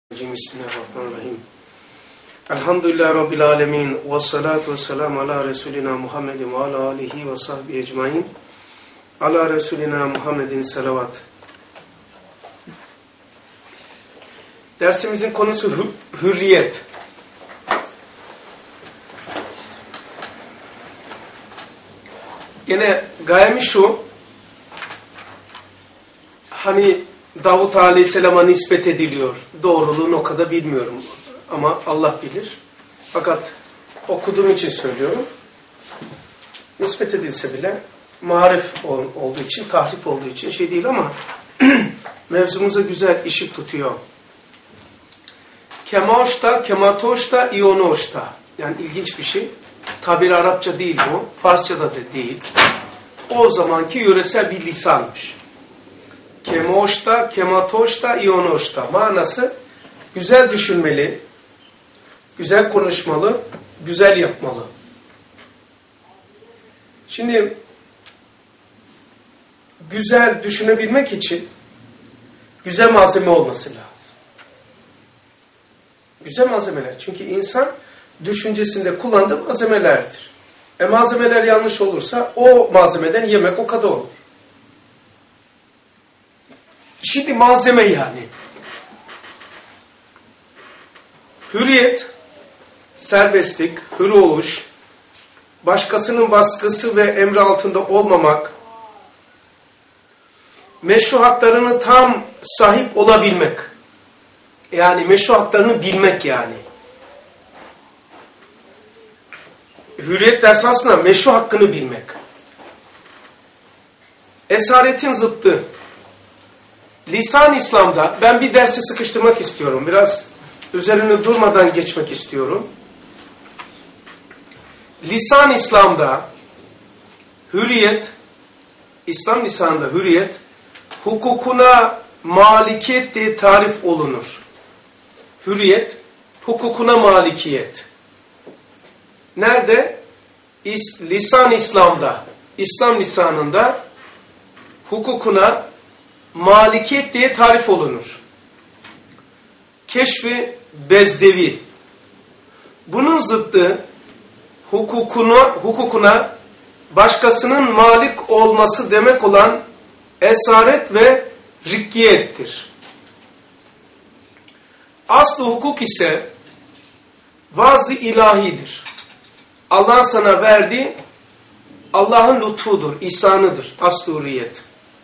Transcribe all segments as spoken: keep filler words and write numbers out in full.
Bismillahirrahmanirrahim. Elhamdülillahi Rabbil alemin. Ve salatu ve selamu ala Resulina Muhammedin ve ala alihi ve sahbihi ecmain. Ala Resulina Muhammedin salavat. Dersimizin konusu hür hürriyet. Yine gayemiz şu. Hani Davut Aleyhisselam'a nispet ediliyor. Doğruluğunu o kadar bilmiyorum. Ama Allah bilir. Fakat okuduğum için söylüyorum. Nispet edilse bile marif olduğu için, tahrif olduğu için şey değil ama mevzumuza güzel ışık tutuyor. Kemaoşta, kematoşta, ionoşta. Yani ilginç bir şey. Tabir Arapça değil bu. Farsça'da da değil. O zamanki yöresel bir lisanmış. Kemoşta, kematoşta, ionoşta. Manası güzel düşünmeli, güzel konuşmalı, güzel yapmalı. Şimdi güzel düşünebilmek için güzel malzeme olması lazım. Güzel malzemeler. Çünkü insan düşüncesinde kullandığı malzemelerdir. E malzemeler yanlış olursa o malzemeden yemek o kadar olur. Şimdi malzeme yani. Hürriyet, serbestlik, hür oluş, başkasının baskısı ve emri altında olmamak, meşru haklarını tam sahip olabilmek. Yani meşru haklarını bilmek yani. Hürriyet dersi aslında meşru hakkını bilmek. Esaretin zıttı. Lisan İslam'da, ben bir dersi sıkıştırmak istiyorum. Biraz üzerine durmadan geçmek istiyorum. Lisan İslam'da hürriyet, İslam lisanında hürriyet, hukukuna malikiyet diye tarif olunur. Hürriyet, hukukuna malikiyet. Nerede? İs, lisan İslam'da, İslam lisanında hukukuna malikiyet diye tarif olunur. Keşfi Bezdevi. Bunun zıttı hukukuna, hukukuna başkasının malik olması demek olan esaret ve rikkiyettir. Aslı hukuk ise vaz-ı ilahidir. Allah sana verdiği Allah'ın lütfudur, ihsanıdır, aslı hürriyet.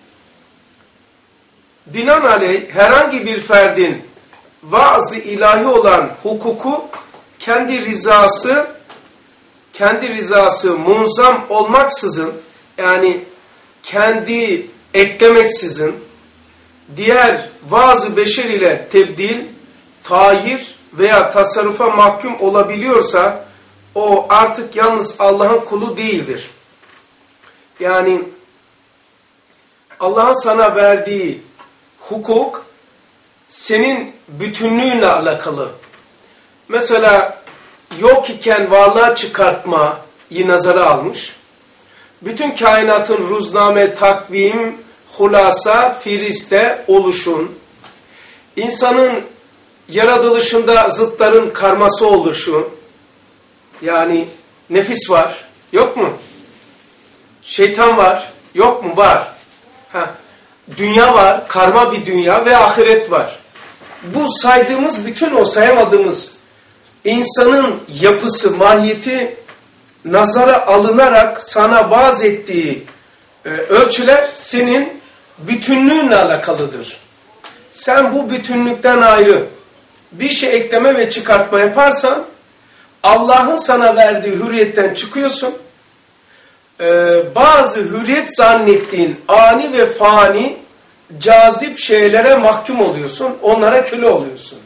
Binaenaleyh herhangi bir ferdin vaaz-ı ilahi olan hukuku kendi rızası kendi rızası munzam olmaksızın, yani kendi eklemeksizin diğer vaaz-ı beşer ile tebdil, tayir veya tasarrufa mahkum olabiliyorsa o artık yalnız Allah'ın kulu değildir. Yani Allah'ın sana verdiği hukuk senin bütünlüğünle alakalı. Mesela yok iken varlığa çıkartmayı nazara almış. Bütün kainatın ruzname, takvim, hulasa, firiste, oluşun, insanın yaratılışında zıtların karması oluşu, yani nefis var, yok mu? Şeytan var, yok mu? Var. Ha. Dünya var, karma bir dünya ve ahiret var. Bu saydığımız, bütün o sayamadığımız insanın yapısı, mahiyeti nazara alınarak sana vaaz ettiği e, ölçüler senin bütünlüğünle alakalıdır. Sen bu bütünlükten ayrı bir şey ekleme ve çıkartma yaparsan Allah'ın sana verdiği hürriyetten çıkıyorsun. Ee, bazı hürriyet zannettiğin ani ve fani cazip şeylere mahkum oluyorsun. Onlara köle oluyorsun.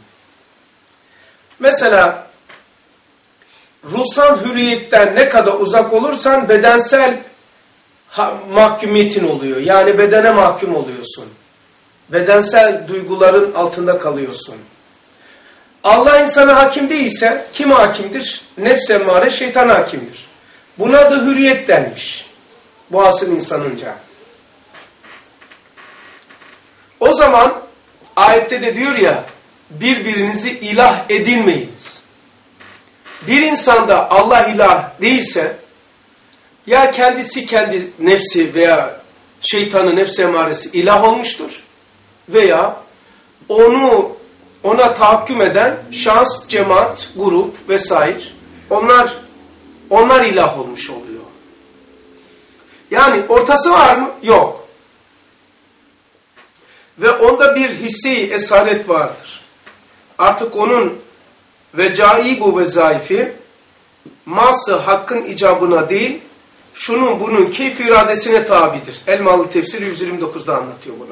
Mesela ruhsal hürriyetten ne kadar uzak olursan bedensel mahkumiyetin oluyor. Yani bedene mahkum oluyorsun. Bedensel duyguların altında kalıyorsun. Allah insana hakim değilse kime hakimdir? Nefs emmare, şeytan hakimdir. Buna da hürriyet denmiş. Bu asıl insanınca. O zaman ayette de diyor ya birbirinizi ilah edinmeyiniz. Bir insanda Allah ilah değilse, ya kendisi kendi nefsi veya şeytanı, nefs emaresi ilah olmuştur veya onu ona tahakküm eden şahıs, cemaat, grup vesaire onlar onlar ilah olmuş oluyor. Yani ortası var mı? Yok. Ve onda bir hissi esaret vardır. Artık onun vecaibu ve zayıfi ması hakkın icabına değil, şunun bunun keyfi iradesine tabidir. Elmalı Tefsir yüz yirmi dokuzda anlatıyor bunu.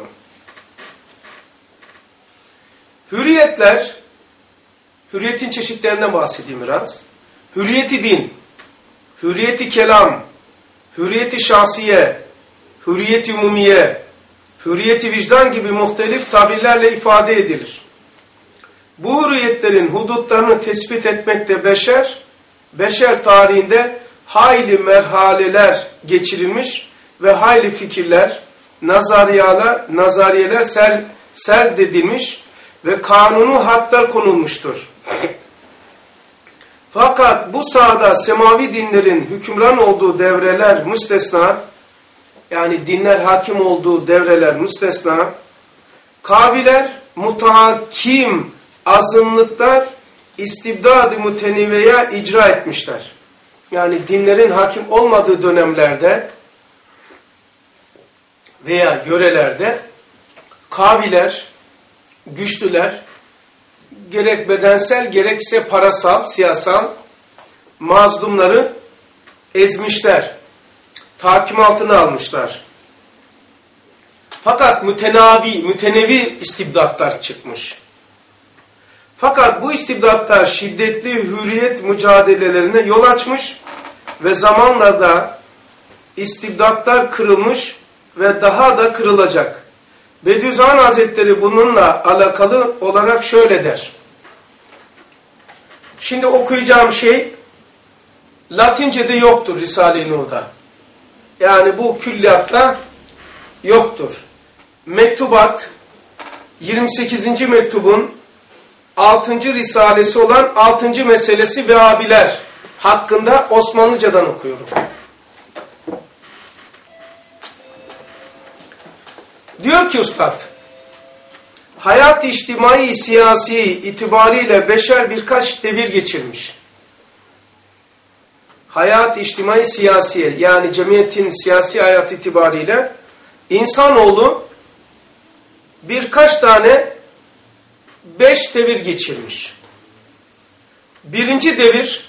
Hürriyetler, hürriyetin çeşitlerinden bahsedeyim biraz. Hürriyeti din, hürriyeti kelam, hürriyeti şahsiye, hürriyeti umumiye, hürriyeti vicdan gibi muhtelif tabirlerle ifade edilir. Bu hürriyetlerin hudutlarını tespit etmekte beşer, beşer tarihinde hayli merhaleler geçirilmiş ve hayli fikirler, nazariyalar, nazariyeler ser, serdedilmiş ve kanunu hatlar konulmuştur. Fakat bu sahada semavi dinlerin hükümran olduğu devreler müstesna, yani dinler hakim olduğu devreler müstesna, kaviler, mutahakim azınlıklar istibdad-ı mütenivveya icra etmişler. Yani dinlerin hakim olmadığı dönemlerde veya yörelerde kaviler, güçlüler, gerek bedensel gerekse parasal, siyasal mazlumları ezmişler. Tahakküm altına almışlar. Fakat mütenavi, mütenevi istibdatlar çıkmış. Fakat bu istibdatlar şiddetli hürriyet mücadelelerine yol açmış ve zamanla da istibdatlar kırılmış ve daha da kırılacak. Bediüzzaman Hazretleri bununla alakalı olarak şöyle der. Şimdi okuyacağım şey Latince'de yoktur Risale-i Nur'da. Yani bu külliyatta yoktur. Mektubat yirmi sekizinci mektubun altıncı risalesi olan altıncı meselesi Vehhabiler hakkında Osmanlıcadan okuyorum. Diyor ki Üstad, hayat-ı içtimai siyasi itibariyle beşer birkaç devir geçirmiş. Hayat-ı içtimai siyasi, yani cemiyetin siyasi hayat itibariyle insanoğlu birkaç tane beş devir geçirmiş. Birinci devir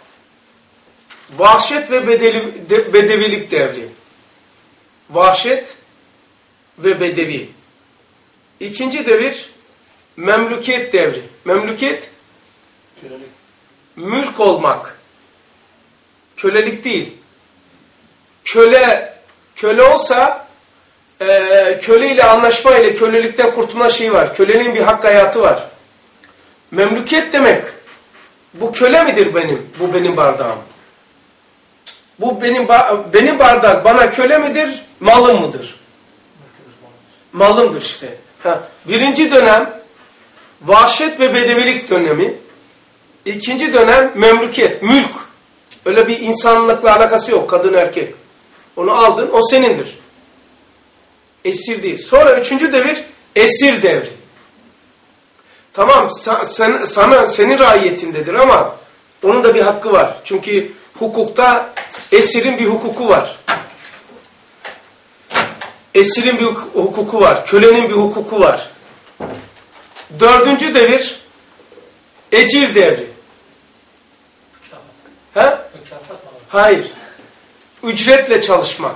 vahşet ve bedevi, de, bedevilik devri. Vahşet ve bedevi. İkinci devir memlükiyet devri. Memlükiyet kölelik. Mülk olmak. Kölelik değil. Köle köle olsa e, köle ile anlaşma ile kölelikten kurtulma şeyi var. Kölenin bir hak hayatı var. Memlükiyet demek, bu köle midir benim? Bu benim bardağım. Bu benim benim bardak bana köle midir? Malım mıdır? Malımdır işte. Ha. Birinci dönem vahşet ve bedevilik dönemi. İkinci dönem memlükiyet, mülk. Öyle bir insanlıkla alakası yok, kadın erkek. Onu aldın, o senindir. Esir değil. Sonra üçüncü devir esir devri. Tamam, sen, sana senin raiyetindedir ama onun da bir hakkı var. Çünkü hukukta esirin bir hukuku var. Esirin bir hukuku var. Kölenin bir hukuku var. Dördüncü devir ecir devri. Ha? Hayır. Ücretle çalışmak.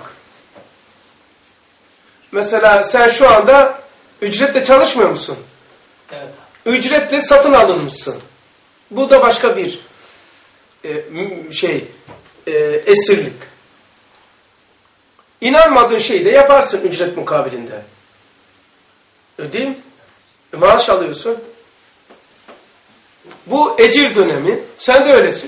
Mesela sen şu anda ücretle çalışmıyor musun? Evet. Ücretle satın alınmışsın. Bu da başka bir e, şey e, esirlik. İnanmadığın şeyi de yaparsın ücret mukabilinde. Ödeyim. E, maaş alıyorsun. Bu ecir dönemi. Sen de öylesin.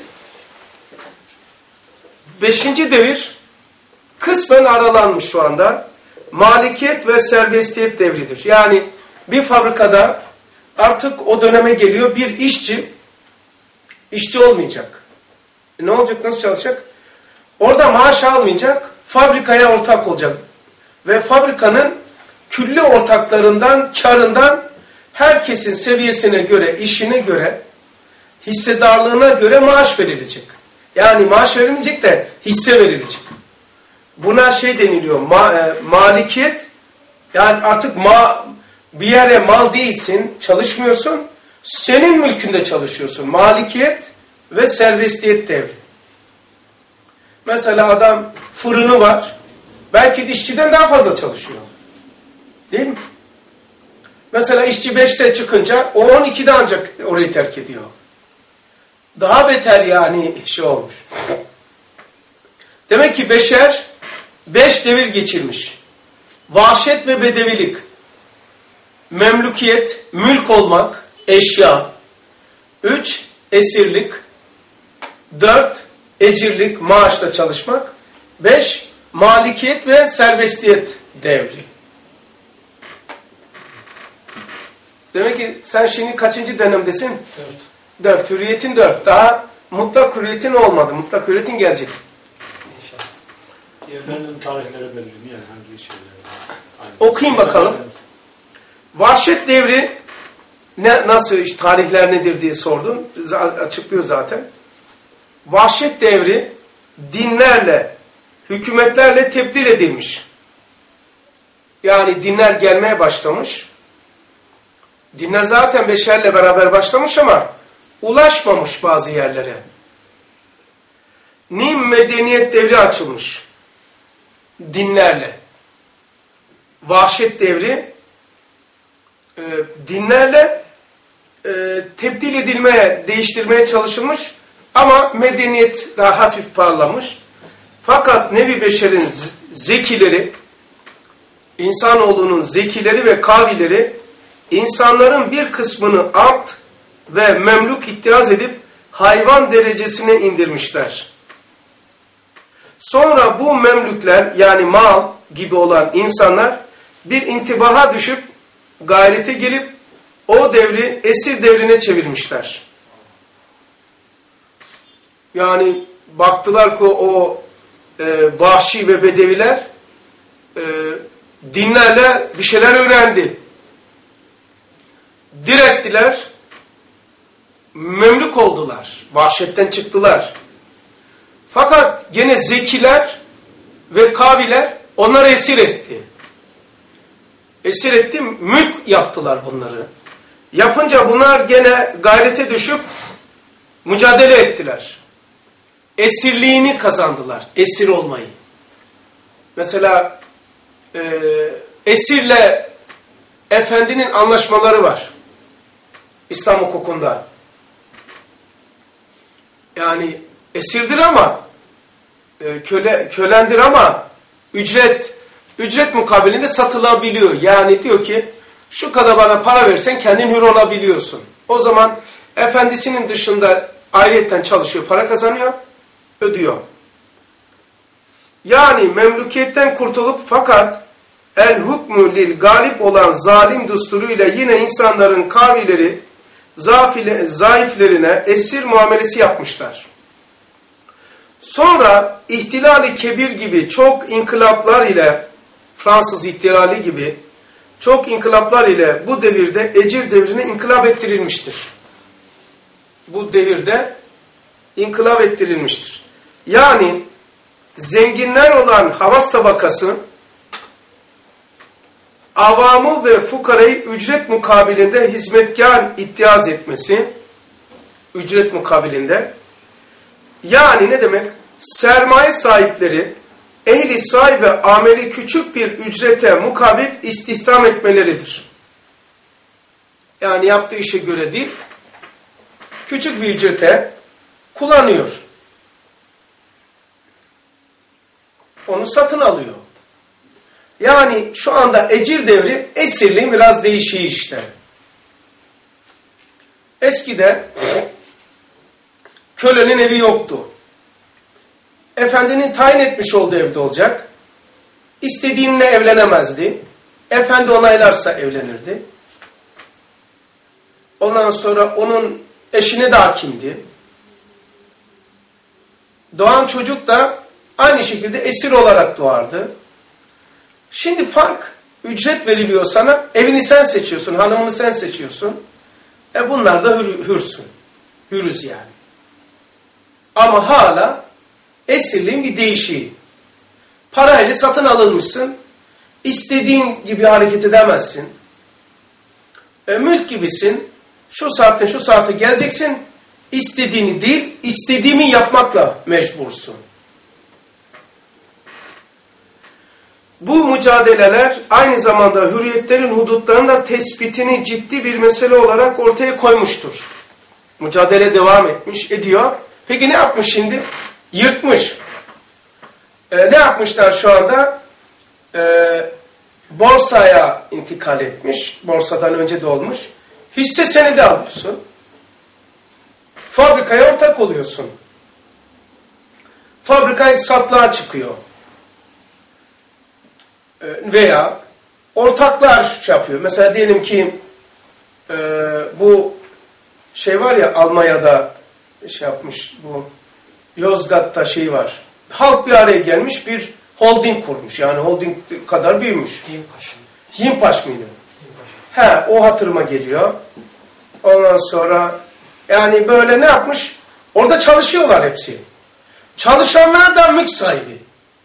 Beşinci devir kısmen aralanmış şu anda. Malikiyet ve serbestiyet devridir. Yani bir fabrikada artık o döneme geliyor, bir işçi işçi olmayacak. E ne olacak, nasıl çalışacak? Orada maaş almayacak, fabrikaya ortak olacak. Ve fabrikanın külli ortaklarından, karından herkesin seviyesine göre, işine göre, hissedarlığına göre maaş verilecek. Yani maaş verilmeyecek de hisse verilecek. Buna şey deniliyor, ma, e, malikiyet, yani artık ma, bir yere mal değilsin, çalışmıyorsun, senin mülkünde çalışıyorsun. Malikiyet ve serbestiyet devri. Mesela adam fırını var, belki de işçiden daha fazla çalışıyor. Değil mi? Mesela işçi beşte çıkınca o on ikide ancak orayı terk ediyor. Daha beter yani şey olmuş. Demek ki beşer beş devir geçirmiş. Vahşet ve bedevilik, memlükiyet, mülk olmak, eşya. Üç, esirlik. Dört, ecirlik, maaşla çalışmak. Beş, malikiyet ve serbestiyet devri. Demek ki sen şimdi kaçıncı dönemdesin? Dört. Dört. Hürriyetin dört. Daha mutlak hürriyetin olmadı. Mutlak hürriyetin gelecek. İnşallah. Yerlerinin tarihleri belli mi? Yani hangi şeyler? Okuyayım bakalım. Vahşet devri ne, nasıl işte, tarihler nedir diye sordun. Açıklıyor zaten. Vahşet devri dinlerle, hükümetlerle tebdil edilmiş. Yani dinler gelmeye başlamış. Dinler zaten beşerle beraber başlamış ama ulaşmamış bazı yerlere. Nim medeniyet devri açılmış. Dinlerle. Vahşet devri e, dinlerle e, tebdil edilmeye, değiştirmeye çalışılmış ama medeniyet daha hafif parlamış. Fakat Nevi Beşer'in zekileri, insanoğlunun zekileri ve kavileri insanların bir kısmını abd ve memluk ittihaz edip hayvan derecesine indirmişler. Sonra bu memlükler yani mal gibi olan insanlar bir intibaha düşüp gayrete girip o devri esir devrine çevirmişler. Yani baktılar ki o e, vahşi ve bedeviler e, dinlerle bir şeyler öğrendi. Direttiler, memlük oldular, vahşetten çıktılar. Fakat gene zekiler ve kaviler onları esir etti. Esir etti, mülk yaptılar bunları. Yapınca bunlar gene gayrete düşüp mücadele ettiler. Esirliğini kazandılar, esir olmayı. Mesela e, esirle efendinin anlaşmaları var. İslam hukukunda. Yani esirdir ama e, köle kölendir ama ücret ücret mukabilinde satılabiliyor. Yani diyor ki şu kadar bana para versen kendin hür olabiliyorsun. O zaman efendisinin dışında ayrıyetten çalışıyor, para kazanıyor, ödüyor. Yani memlükiyetten kurtulup fakat el hukmü lil galip olan zalim düsturuyla yine insanların kavileri zafile, zayıflerine esir muamelesi yapmışlar. Sonra ihtilali kebir gibi çok inkılaplar ile Fransız ihtilali gibi çok inkılaplar ile bu devirde ecir devrine inkılap ettirilmiştir. Bu devirde inkılap ettirilmiştir. Yani zenginler olan havas tabakası avamı ve fukarayı ücret mukabilinde hizmetkar ittihaz etmesi, ücret mukabilinde, yani ne demek? Sermaye sahipleri, ehli sahibi ameli küçük bir ücrete mukabil istihdam etmeleridir. Yani yaptığı işe göre değil, küçük bir ücrete kullanıyor. Onu satın alıyor. Yani şu anda ecir devri, esirliğin biraz değişiği işte. Eskide kölenin evi yoktu. Efendinin tayin etmiş olduğu evde olacak. İstediğinle evlenemezdi. Efendi onaylarsa evlenirdi. Ondan sonra onun eşine de hakimdi. Doğan çocuk da aynı şekilde esir olarak doğardı. Şimdi fark, ücret veriliyor sana, evini sen seçiyorsun, hanımını sen seçiyorsun. E bunlar da hür, hürsün. Hürüz yani. Ama hala esirliğin bir değişiği. Parayla satın alınmışsın. İstediğin gibi hareket edemezsin. E, mülk gibisin. Şu saatten şu saate geleceksin. İstediğini değil, istediğimi yapmakla mecbursun. Bu mücadeleler aynı zamanda hürriyetlerin hudutlarında tespitini ciddi bir mesele olarak ortaya koymuştur. Mücadele devam etmiş, ediyor. Peki ne yapmış şimdi? Yırtmış. Ee, ne yapmışlar şu anda? Ee, borsaya intikal etmiş. Borsadan önce de olmuş. Hisse senedi alıyorsun. Fabrikaya ortak oluyorsun. Fabrika satlığa çıkıyor. Veya ortaklar şey yapıyor. Mesela diyelim ki e, bu şey var ya, Almanya'da şey yapmış, bu Yozgat'ta şey var. Halk bir araya gelmiş, bir holding kurmuş. Yani holding kadar büyümüş. Yimpaş. Yimpaş mıydı? He, o hatırıma geliyor. Ondan sonra yani böyle ne yapmış? Orada çalışıyorlar hepsi. Çalışanlar da mülk sahibi.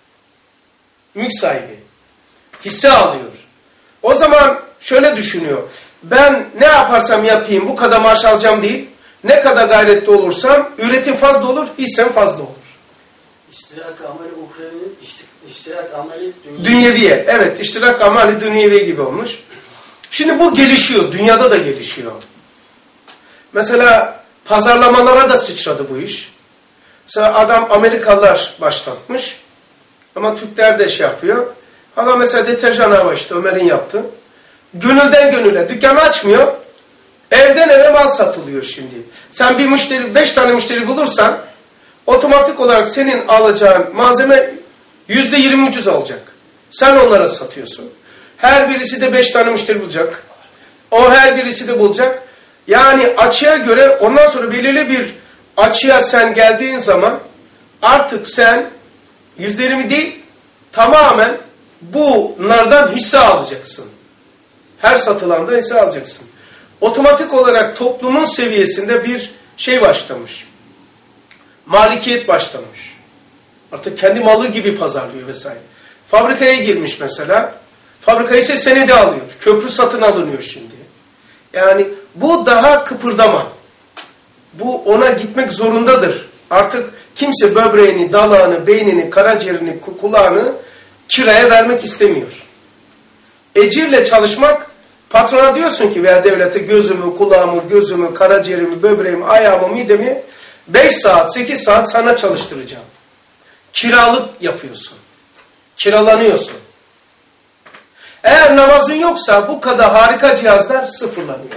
Mülk sahibi. Hisse alıyor. O zaman şöyle düşünüyor. Ben ne yaparsam yapayım bu kadar maaş alacağım değil. Ne kadar gayretli olursam üretim fazla olur, hissem fazla olur. İştirak ameli uhrevi, iştirak ameli dünyevi. Dünyeviye. Evet, iştirak ameli dünyevi gibi olmuş. Şimdi bu gelişiyor. Dünyada da gelişiyor. Mesela pazarlamalara da sıçradı bu iş. Mesela adam Amerikalılar başlatmış. Ama Türkler de şey yapıyor. Adam mesela deterjan hava işte Ömer'in yaptı. Gönülden gönüle. Dükkanı açmıyor. Evden eve mal satılıyor şimdi. Sen bir müşteri, beş tane müşteri bulursan otomatik olarak senin alacağın malzeme yüzde yirmi ucuz olacak. Sen onlara satıyorsun. Her birisi de beş tane müşteri bulacak. O her birisi de bulacak. Yani açığa göre ondan sonra belirli bir açığa sen geldiğin zaman artık sen yüzde yirmi değil tamamen bunlardan hisse alacaksın. Her satılanda hisse alacaksın. Otomatik olarak toplumun seviyesinde bir şey başlamış. Malikiyet başlamış. Artık kendi malı gibi pazarlıyor vesaire. Fabrikaya girmiş mesela. Fabrika ise senedi alıyor. Köprü satın alınıyor şimdi. Yani bu daha kıpırdama. Bu ona gitmek zorundadır. Artık kimse böbreğini, dalağını, beynini, karaciğerini, kulağını kiraya vermek istemiyor. Ecirle çalışmak, patrona diyorsun ki veya devlete gözümü, kulağımı, gözümü, karaciğerimi, böbreğimi, ayağımı, midemi beş saat, sekiz saat sana çalıştıracağım. Kiralık yapıyorsun. Kiralanıyorsun. Eğer namazın yoksa bu kadar harika cihazlar sıfırlanıyor.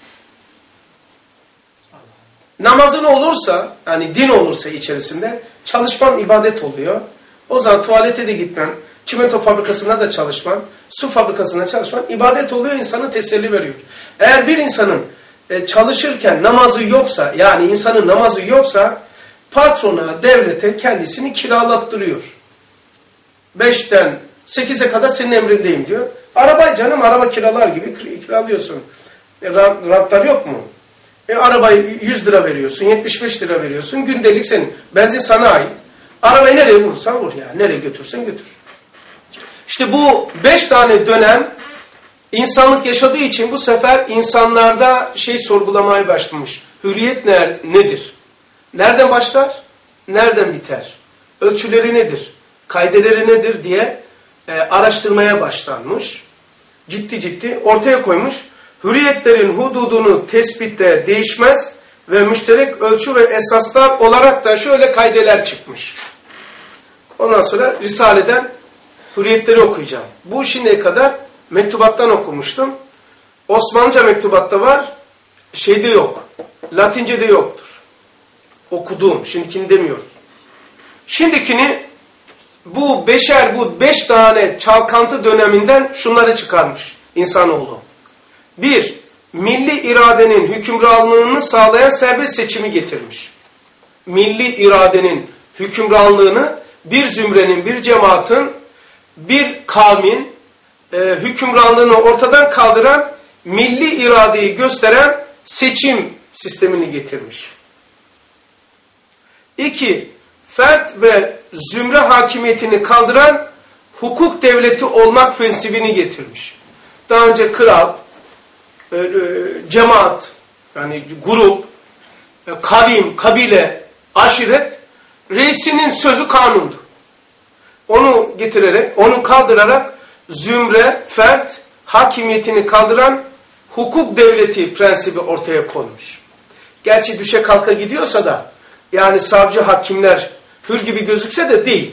Namazın olursa, yani din olursa içerisinde çalışman ibadet oluyor. O zaman tuvalete de gitmen, çimento fabrikasında da çalışman, su fabrikasında çalışman ibadet oluyor, insana teselli veriyor. Eğer bir insanın e, çalışırken namazı yoksa, yani insanın namazı yoksa patrona, devlete kendisini kiralattırıyor. Beşten sekize kadar senin emrindeyim diyor. Araba canım, araba kiralar gibi kiralıyorsun. E, rantlar yok mu? E, arabayı yüz lira veriyorsun, yetmiş beş lira veriyorsun. Gündelik senin. Benzin sana ait. Arabayı nereye vurursan vur ya. Nereye götürsen götür. İşte bu beş tane dönem insanlık yaşadığı için bu sefer insanlarda şey sorgulamaya başlamış. Hürriyet ne, nedir? Nereden başlar? Nereden biter? Ölçüleri nedir? Kaideleri nedir diye e, araştırmaya başlanmış. Ciddi ciddi ortaya koymuş. Hürriyetlerin hududunu tespitte değişmez ve müşterek ölçü ve esaslar olarak da şöyle kaideler çıkmış. Ondan sonra Risale'den hürriyetleri okuyacağım. Bu şimdiye kadar mektubattan okumuştum. Osmanlıca mektubatta var, şeyde yok. Latince'de yoktur. Okuduğum, şimdikini demiyorum. Şimdikini bu beşer, bu beş tane çalkantı döneminden şunları çıkarmış insanoğlu. Bir, milli iradenin hükümranlığını sağlayan serbest seçimi getirmiş. Milli iradenin hükümranlığını bir zümrenin, bir cemaatin, bir kavmin e, hükümranlığını ortadan kaldıran, milli iradeyi gösteren seçim sistemini getirmiş. İki, fert ve zümre hakimiyetini kaldıran hukuk devleti olmak prensibini getirmiş. Daha önce kral, e, e, cemaat, yani grup, e, kavim, kabile, aşiret, reisinin sözü kanundu. Onu getirerek, onu kaldırarak zümre, fert, hakimiyetini kaldıran hukuk devleti prensibi ortaya konmuş. Gerçi düşe kalka gidiyorsa da, yani savcı, hakimler hür gibi gözükse de değil.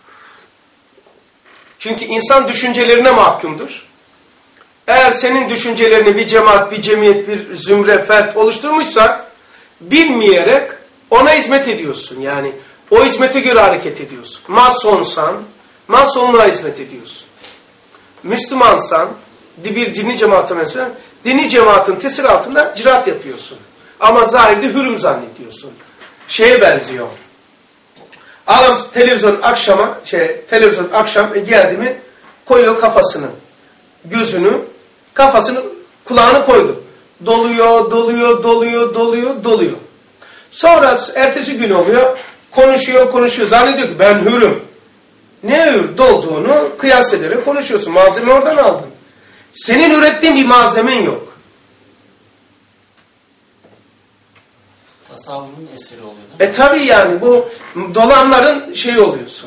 Çünkü insan düşüncelerine mahkumdur. Eğer senin düşüncelerini bir cemaat, bir cemiyet, bir zümre, fert oluşturmuşsa, bilmeyerek ona hizmet ediyorsun. Yani o hizmete göre hareket ediyorsun. Masonsan, masonluğa hizmet ediyorsun. Müslümansan, bir dini cemaate mesela, dini cemaatin tesiri altında icraat yapıyorsun. Ama zahirde hürüm zannediyorsun. Şeye benziyor. Adam televizyon akşama, şey, televizyon akşam geldi mi koyuyor kafasını, gözünü, kafasını, kulağını koydu. Doluyor, doluyor, doluyor, doluyor, doluyor. Sonra ertesi gün oluyor, konuşuyor, konuşuyor. Zannediyor ki ben hürüm. Ne hür dolduğunu kıyas ederek konuşuyorsun. Malzeme oradan aldın. Senin ürettiğin bir malzemen yok. Tasavvurun eseri oluyor değil mi? E tabi yani bu dolanların şeyi oluyorsun.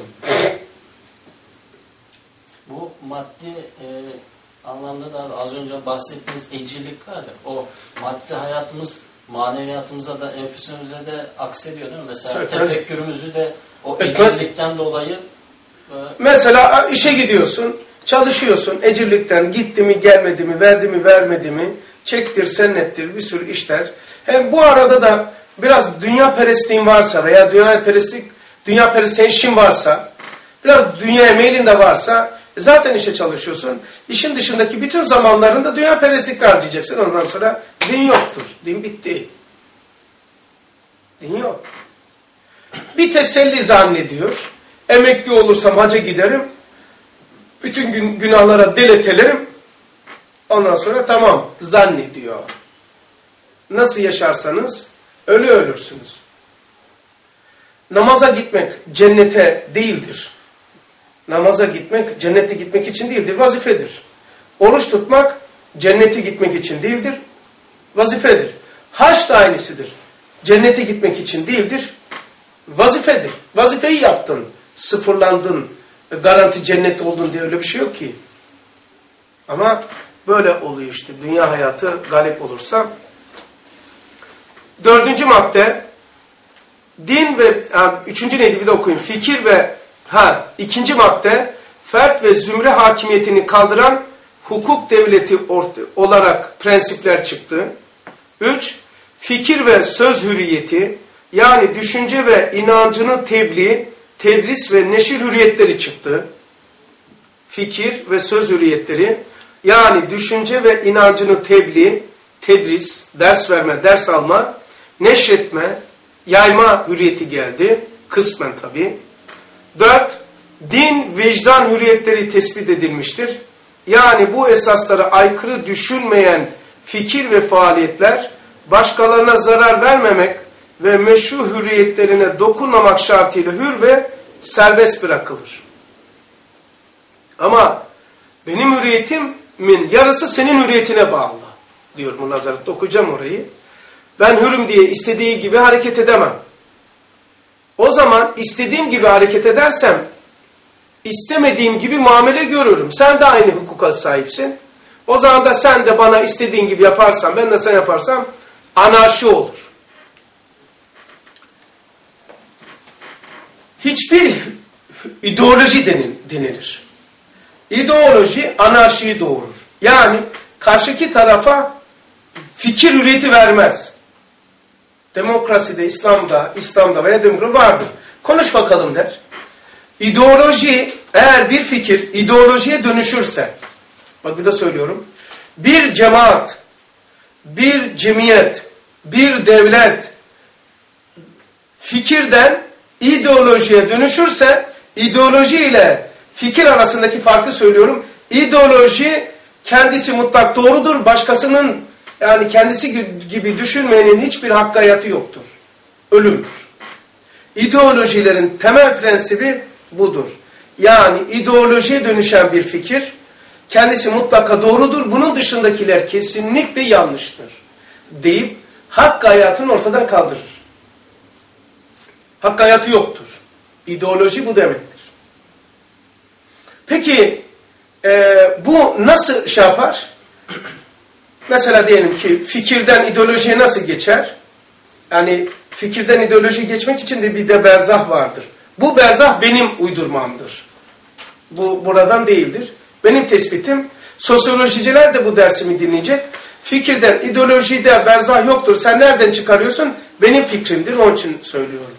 Bu maddi e, anlamda da az önce bahsettiğiniz ecirlik var ya, o maddi hayatımız maneviyatımıza da, enfüsümüze de aksediyor değil mi? Mesela evet, tefekkürümüzü de o evet, ecirlikten dolayı e, mesela işe gidiyorsun, çalışıyorsun, ecirlikten gitti mi gelmedi mi, verdi mi vermedi mi, çektir sennettir bir sürü işler. Hem bu arada da biraz dünya perestliğin varsa veya dünya perestlik, dünya perestliğin işin varsa, biraz dünyaya meylin de varsa zaten işe çalışıyorsun. İşin dışındaki bütün zamanlarında dünya perestlikle harcayacaksın. Ondan sonra din yoktur. Din bitti. Din yok. Bir teselli zannediyor. Emekli olursam hacca giderim. Bütün gün günahlara deletelerim. Ondan sonra tamam zannediyor. Nasıl yaşarsanız öyle ölürsünüz. Namaza gitmek cennete değildir. Namaza gitmek cennete gitmek için değildir, vazifedir. Oruç tutmak cennete gitmek için değildir, vazifedir. Hac da aynısıdır. Cennete gitmek için değildir, vazifedir. Vazifeyi yaptın, sıfırlandın, garanti cennette oldun diye öyle bir şey yok ki. Ama böyle oluyor işte. Dünya hayatı galip olursa. Dördüncü madde, din ve, yani üçüncü neydi bir de okuyayım. Fikir ve, ha ikinci madde, fert ve zümre hakimiyetini kaldıran hukuk devleti olarak prensipler çıktı. Üç, fikir ve söz hürriyeti, yani düşünce ve inancını tebliğ, tedris ve neşir hürriyetleri çıktı. Fikir ve söz hürriyetleri, yani düşünce ve inancını tebliğ, tedris, ders verme, ders alma, neşretme, yayma hürriyeti geldi. Kısmen tabii. Dört, din, vicdan hürriyetleri tespit edilmiştir. Yani bu esaslara aykırı düşünmeyen fikir ve faaliyetler, başkalarına zarar vermemek ve meşru hürriyetlerine dokunmamak şartıyla hür ve serbest bırakılır. Ama benim hürriyetimin yarısı senin hürriyetine bağlı diyor Munazarat'ta. Okuyacağım orayı. Ben hürüm diye istediği gibi hareket edemem. O zaman istediğim gibi hareket edersem istemediğim gibi muamele görürüm. Sen de aynı hukuka sahipsin. O zaman da sen de bana istediğin gibi yaparsan, ben de sen yaparsam anarşi olur. Hiçbir ideoloji denilir. İdeoloji anarşiyi doğurur. Yani karşıki tarafa fikir hürriyeti vermez. Demokraside, İslam'da, İslam'da veya demokrasi vardır. Konuş bakalım der. İdeoloji, eğer bir fikir ideolojiye dönüşürse, bak bir de söylüyorum, bir cemaat bir cemiyet, bir devlet fikirden ideolojiye dönüşürse, ideoloji ile fikir arasındaki farkı söylüyorum. İdeoloji kendisi mutlak doğrudur, başkasının yani kendisi gibi düşünmeyenin hiçbir hakkı hayatı yoktur. Ölümdür. İdeolojilerin temel prensibi budur. Yani ideolojiye dönüşen bir fikir kendisi mutlaka doğrudur, bunun dışındakiler kesinlikle yanlıştır deyip hakkı hayatını ortadan kaldırır. Hakkı hayatı yoktur. İdeoloji bu demektir. Peki e, bu nasıl şey yapar? Mesela diyelim ki fikirden ideolojiye nasıl geçer? Yani fikirden ideolojiye geçmek için de bir de berzah vardır. Bu berzah benim uydurmamdır. Bu buradan değildir. Benim tespitim, sosyolojiciler de bu dersimi dinleyecek. Fikirden ideolojide berzah yoktur. Sen nereden çıkarıyorsun? Benim fikrimdir. Onun için söylüyorum.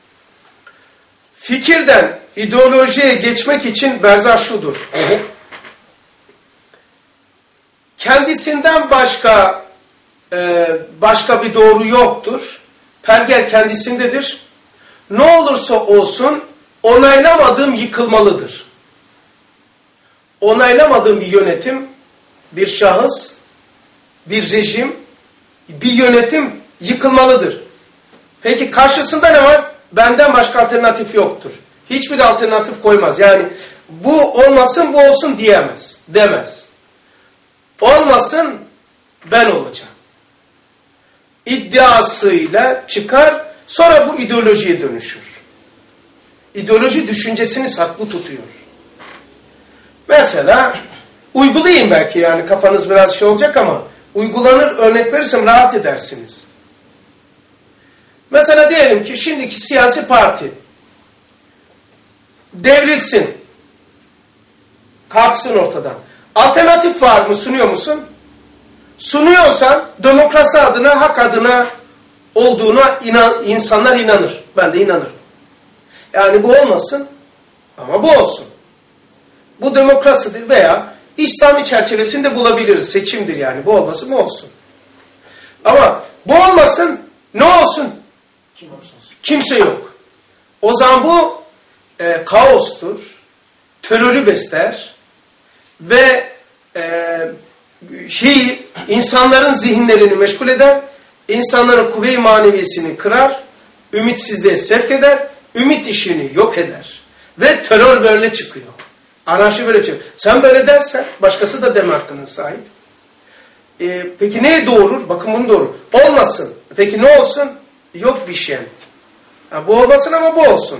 Fikirden ideolojiye geçmek için berzah şudur. Kendisinden başka e, başka bir doğru yoktur. Pergel kendisindedir. Ne olursa olsun onaylamadığım yıkılmalıdır. Onaylamadığım bir yönetim, bir şahıs, bir rejim, bir yönetim yıkılmalıdır. Peki karşısında ne var? Benden başka alternatif yoktur. Hiçbir alternatif koymaz. Yani bu olmasın, bu olsun diyemez, demez. Olmasın, ben olacağım. İddiasıyla çıkar, sonra bu ideolojiye dönüşür. İdeoloji düşüncesini saklı tutuyor. Mesela uygulayayım belki, yani kafanız biraz şey olacak ama uygulanır örnek verirsem rahat edersiniz. Mesela diyelim ki şimdiki siyasi parti devrilsin, kalksın ortadan. Alternatif var mı, sunuyor musun? Sunuyorsan demokrasi adına, hak adına olduğuna inan, insanlar inanır. Ben de inanırım. Yani bu olmasın ama bu olsun. Bu demokrasidir veya İslami çerçevesinde bulabiliriz. Seçimdir yani. Bu olmasın, bu olsun. Ama bu olmasın, ne olsun? Kim olursa olsun. Kimse yok. O zaman bu e, kaostur, terörü besler ve e, şeyi, insanların zihinlerini meşgul eder, insanların kuvve-i maneviyesini kırar, ümitsizliğe sevk eder, ümit işini yok eder. Ve terör böyle çıkıyor. Anarşi böyle çıkıyor. Sen böyle dersen başkası da deme hakkına sahip. Ee, peki neye doğurur? Bakın bunu doğurur. Olmasın. Peki ne olsun? Yok bir şey. Ha, bu olmasın ama bu olsun.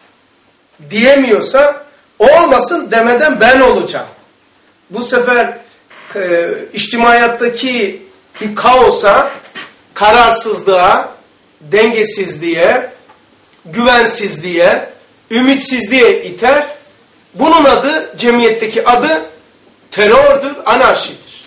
Diyemiyorsa olmasın demeden ben olacağım. Bu sefer e, içtimaiyattaki bir kaosa, kararsızlığa, dengesizliğe, güvensizliğe, ümitsizliğe iter. Bunun adı, cemiyetteki adı terördür, anarşidir.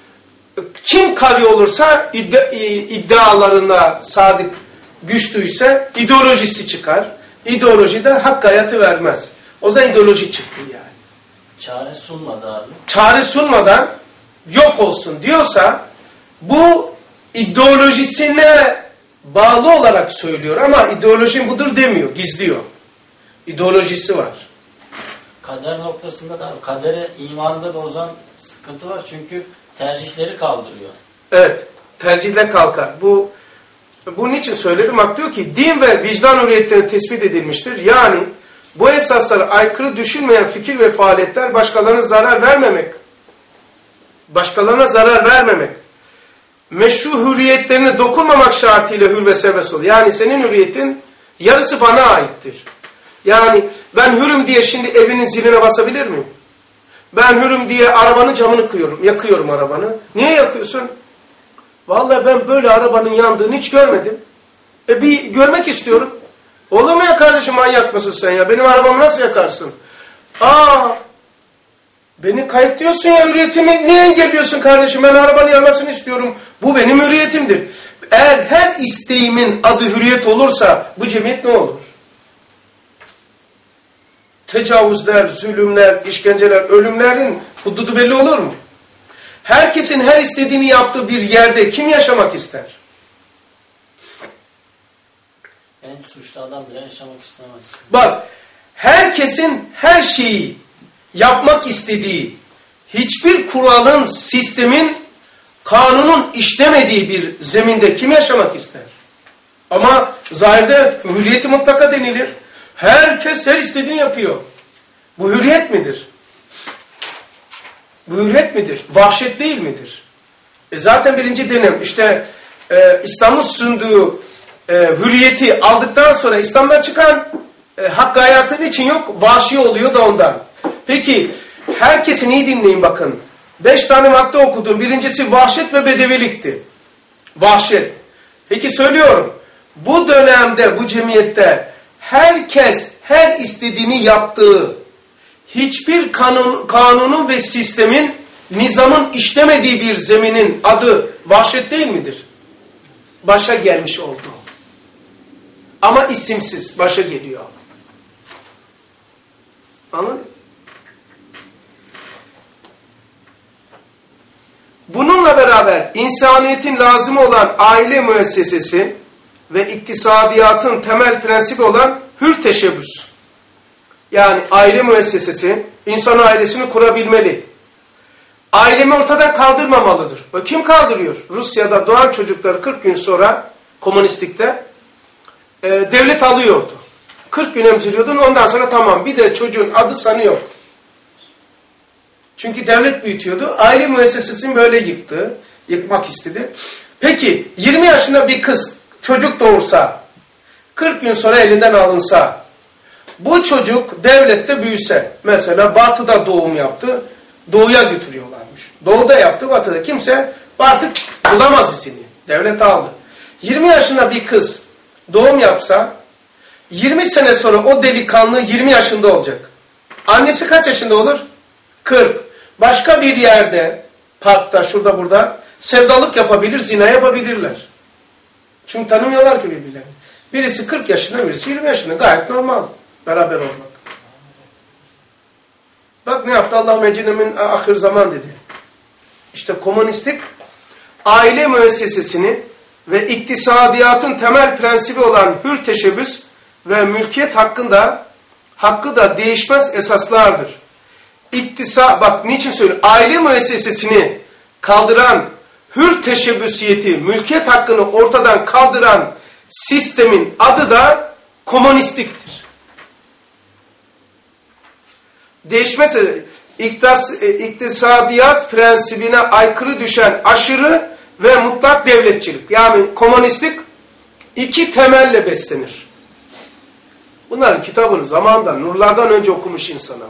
Kim kavi olursa iddia, iddialarında sadık, güçlüyse ideolojisi çıkar. İdeoloji de hak hayatı vermez. O zaman ideoloji çıktı yani. Çare sunmadı abi. Çare sunmadan yok olsun diyorsa bu ideolojisine bağlı olarak söylüyor ama ideolojim budur demiyor, gizliyor. İdeolojisi var. Kader noktasında da kadere imanda da o zaman sıkıntı var çünkü tercihleri kaldırıyor. Evet, tercihle kalkar. Bu bunun için söyledim. Bak diyor ki din ve vicdan hürriyetleri tespit edilmiştir. Yani bu esaslara aykırı düşünmeyen fikir ve faaliyetler başkalarına zarar vermemek, başkalarına zarar vermemek, meşru hürriyetlerine dokunmamak şartıyla hür ve serbest olur. Yani senin hürriyetin yarısı bana aittir. Yani ben hürüm diye şimdi evinin ziline basabilir miyim? Ben hürüm diye arabanın camını kıyıyorum, yakıyorum arabanı. Niye yakıyorsun? Vallahi ben böyle arabanın yandığını hiç görmedim. E bir görmek istiyorum. Olur mu ya kardeşim, manyak mısın sen ya? Benim arabamı nasıl yakarsın? Aa, beni kayıtlıyorsun ya, hürriyetimi niye engelliyorsun kardeşim? Ben arabanın yanmasını istiyorum. Bu benim hürriyetimdir. Eğer her isteğimin adı hürriyet olursa bu cemiyet ne olur? Tecavüzler, zulümler, işkenceler, ölümlerin hududu belli olur mu? Herkesin her istediğini yaptığı bir yerde kim yaşamak ister? En suçlu adam bile yaşamak istemez. Bak, herkesin her şeyi yapmak istediği, hiçbir kuralın, sistemin, kanunun işlemediği bir zeminde kim yaşamak ister? Ama zahirde hürriyeti mutlaka denilir. Herkes her istediğini yapıyor. Bu hürriyet midir? Bu hürriyet midir? Vahşet değil midir? E zaten birinci dönem işte e, İslam'ın sunduğu e, hürriyeti aldıktan sonra İslam'dan çıkan e, hakkı hayatın için yok, vahşi oluyor da ondan. Peki herkesin iyi dinleyin bakın. Beş tane madde okudum. Birincisi vahşet ve bedevilikti. Vahşet. Peki söylüyorum. Bu dönemde, bu cemiyette herkes her istediğini yaptığı, hiçbir kanun, kanunun ve sistemin, nizamın işlemediği bir zeminin adı vahşet değil midir? Başa gelmiş oldu. Ama isimsiz, başa geliyor. Anladın mı? Bununla beraber insaniyetin lazım olan aile müessesesi ve iktisadiyatın temel prensibi olan hür teşebbüs. Yani aile müessesesi, insan ailesini kurabilmeli. Ailemi ortadan kaldırmamalıdır. O kim kaldırıyor? Rusya'da doğan çocukları kırk gün sonra komünistlikte e, devlet alıyordu. kırk gün emziriyordun, ondan sonra tamam, bir de çocuğun adı sanı yok. Çünkü devlet büyütüyordu. Aile müessesesini böyle yıktı. Yıkmak istedi. Peki yirmi yaşında bir kız çocuk doğursa, kırk gün sonra elinden alınsa, bu çocuk devlette büyüse, mesela batıda doğum yaptı, doğuya götürüyorlarmış. Doğuda yaptı, batıda kimse artık bulamaz izini. Devlet aldı. yirmi yaşında bir kız doğum yapsa, yirmi sene sonra o delikanlı yirmi yaşında olacak. Annesi kaç yaşında olur? kırk. Başka bir yerde, parkta, şurada burada sevdalık yapabilir, zina yapabilirler. Çünkü tanımıyorlar ki birbirlerini. Birisi kırk yaşında, birisi yirmi yaşında. Gayet normal beraber olmak. Bak ne yaptı Allah mecnemin ahir zaman dedi. İşte komünistlik aile müessesesini ve iktisadiyatın temel prensibi olan hür teşebbüs ve mülkiyet hakkında hakkı da değişmez esaslardır. İktisa, bak niçin söylüyorum? Aile müessesesini kaldıran, hür teşebbüsiyeti, mülkiyet hakkını ortadan kaldıran sistemin adı da komünistliktir. Değişmez, iktas, iktisadiyat prensibine aykırı düşen aşırı ve mutlak devletçilik. Yani komünistlik iki temelle beslenir. Bunların kitabını zamandan, nurlardan önce okumuş insana.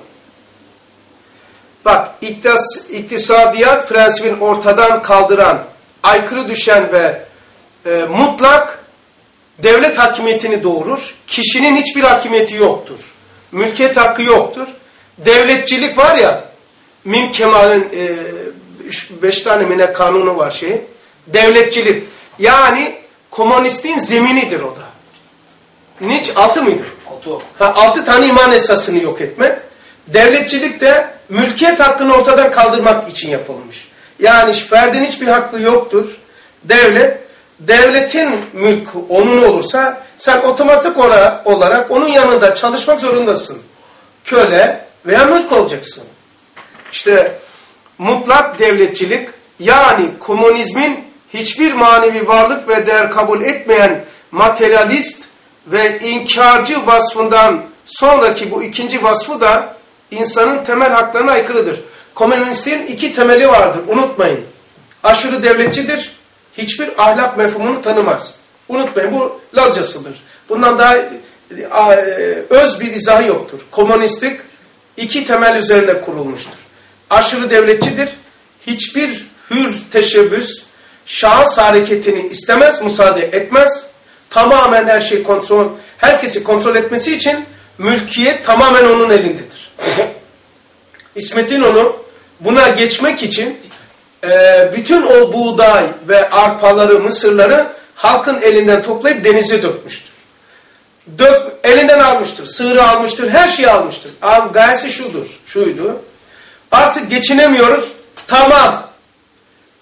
Bak, iktis, iktisadiyat prensibini ortadan kaldıran, aykırı düşen ve e, mutlak devlet hakimiyetini doğurur. Kişinin hiçbir hakimiyeti yoktur. Mülkiyet hakkı yoktur. Devletçilik var ya, Mim Kemal'in e, beş tane mine kanunu var şey. Devletçilik. Yani komünistliğin zeminidir o da. Niç? Altı mıydı? Altı. Ha, altı tane iman esasını yok etmek. Devletçilik de mülkiyet hakkını ortadan kaldırmak için yapılmış. Yani ferdin hiçbir hakkı yoktur. Devlet, devletin mülkü onun olursa sen otomatik olarak onun yanında çalışmak zorundasın. Köle veya mülk olacaksın. İşte mutlak devletçilik, yani komünizmin hiçbir manevi varlık ve değer kabul etmeyen materyalist ve inkarcı vasfından sonraki bu ikinci vasfı da insanın temel haklarına aykırıdır. Komünistliğin iki temeli vardır, unutmayın. Aşırı devletçidir, hiçbir ahlak mefhumunu tanımaz. Unutmayın, bu Lazcasıdır. Bundan daha öz bir izahı yoktur. Komünistlik iki temel üzerine kurulmuştur. Aşırı devletçidir, hiçbir hür teşebbüs, şahıs hareketini istemez, müsaade etmez. Tamamen her şey kontrol, herkesi kontrol etmesi için mülkiyet tamamen onun elindedir. İsmet İnönü buna geçmek için e, bütün o buğday ve arpaları, mısırları halkın elinden toplayıp denize dökmüştür. Dök, elinden almıştır, sığırı almıştır, her şeyi almıştır. Al, gayesi şudur, şuydu. Artık geçinemiyoruz, tamam.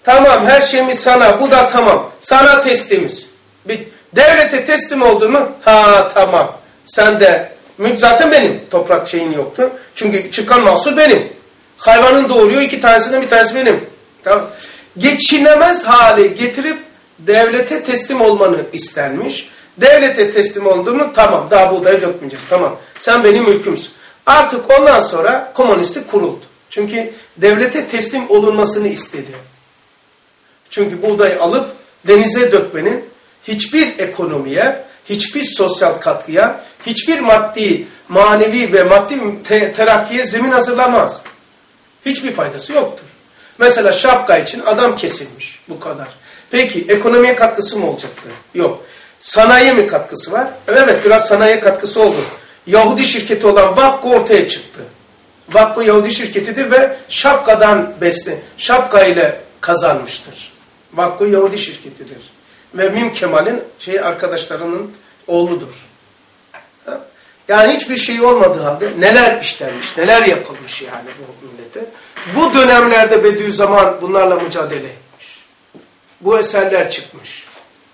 Tamam, her şeyimiz sana, bu da tamam. Sana teslimiz. Bir devlete teslim oldu mu? Ha tamam. Sen de, mülk zaten benim. Toprak şeyin yoktu. Çünkü çıkan mahsul benim. Hayvanın doğuruyor, iki tanesinden bir tanesi benim. Tamam. Geçinemez hale getirip devlete teslim olmanı istenmiş. Devlete teslim oldu mu? Tamam, daha buğdayı dökmeyeceğiz. Tamam, sen benim mülkümsün. Artık ondan sonra komünistlik kuruldu. Çünkü devlete teslim olunmasını istedi. Çünkü buğdayı alıp denize dökmenin hiçbir ekonomiye, hiçbir sosyal katkıya, hiçbir maddi, manevi ve maddi te terakkiye zemin hazırlamaz. Hiçbir faydası yoktur. Mesela şapka için adam kesilmiş. Bu kadar. Peki ekonomiye katkısı mı olacaktı? Yok. Sanayiye mi katkısı var? Evet, biraz sanayiye katkısı oldu. Yahudi şirketi olan Vakko ortaya çıktı. Vakko Yahudi şirketidir ve şapkadan besle, şapka ile kazanmıştır. Vakko Yahudi şirketidir. Ve Mim Kemal'in şey arkadaşlarının oğludur. Yani hiçbir şey olmadığı halde neler işlenmiş, neler yapılmış yani bu millete. Bu dönemlerde Bediüzzaman bunlarla mücadele etmiş. Bu eserler çıkmış.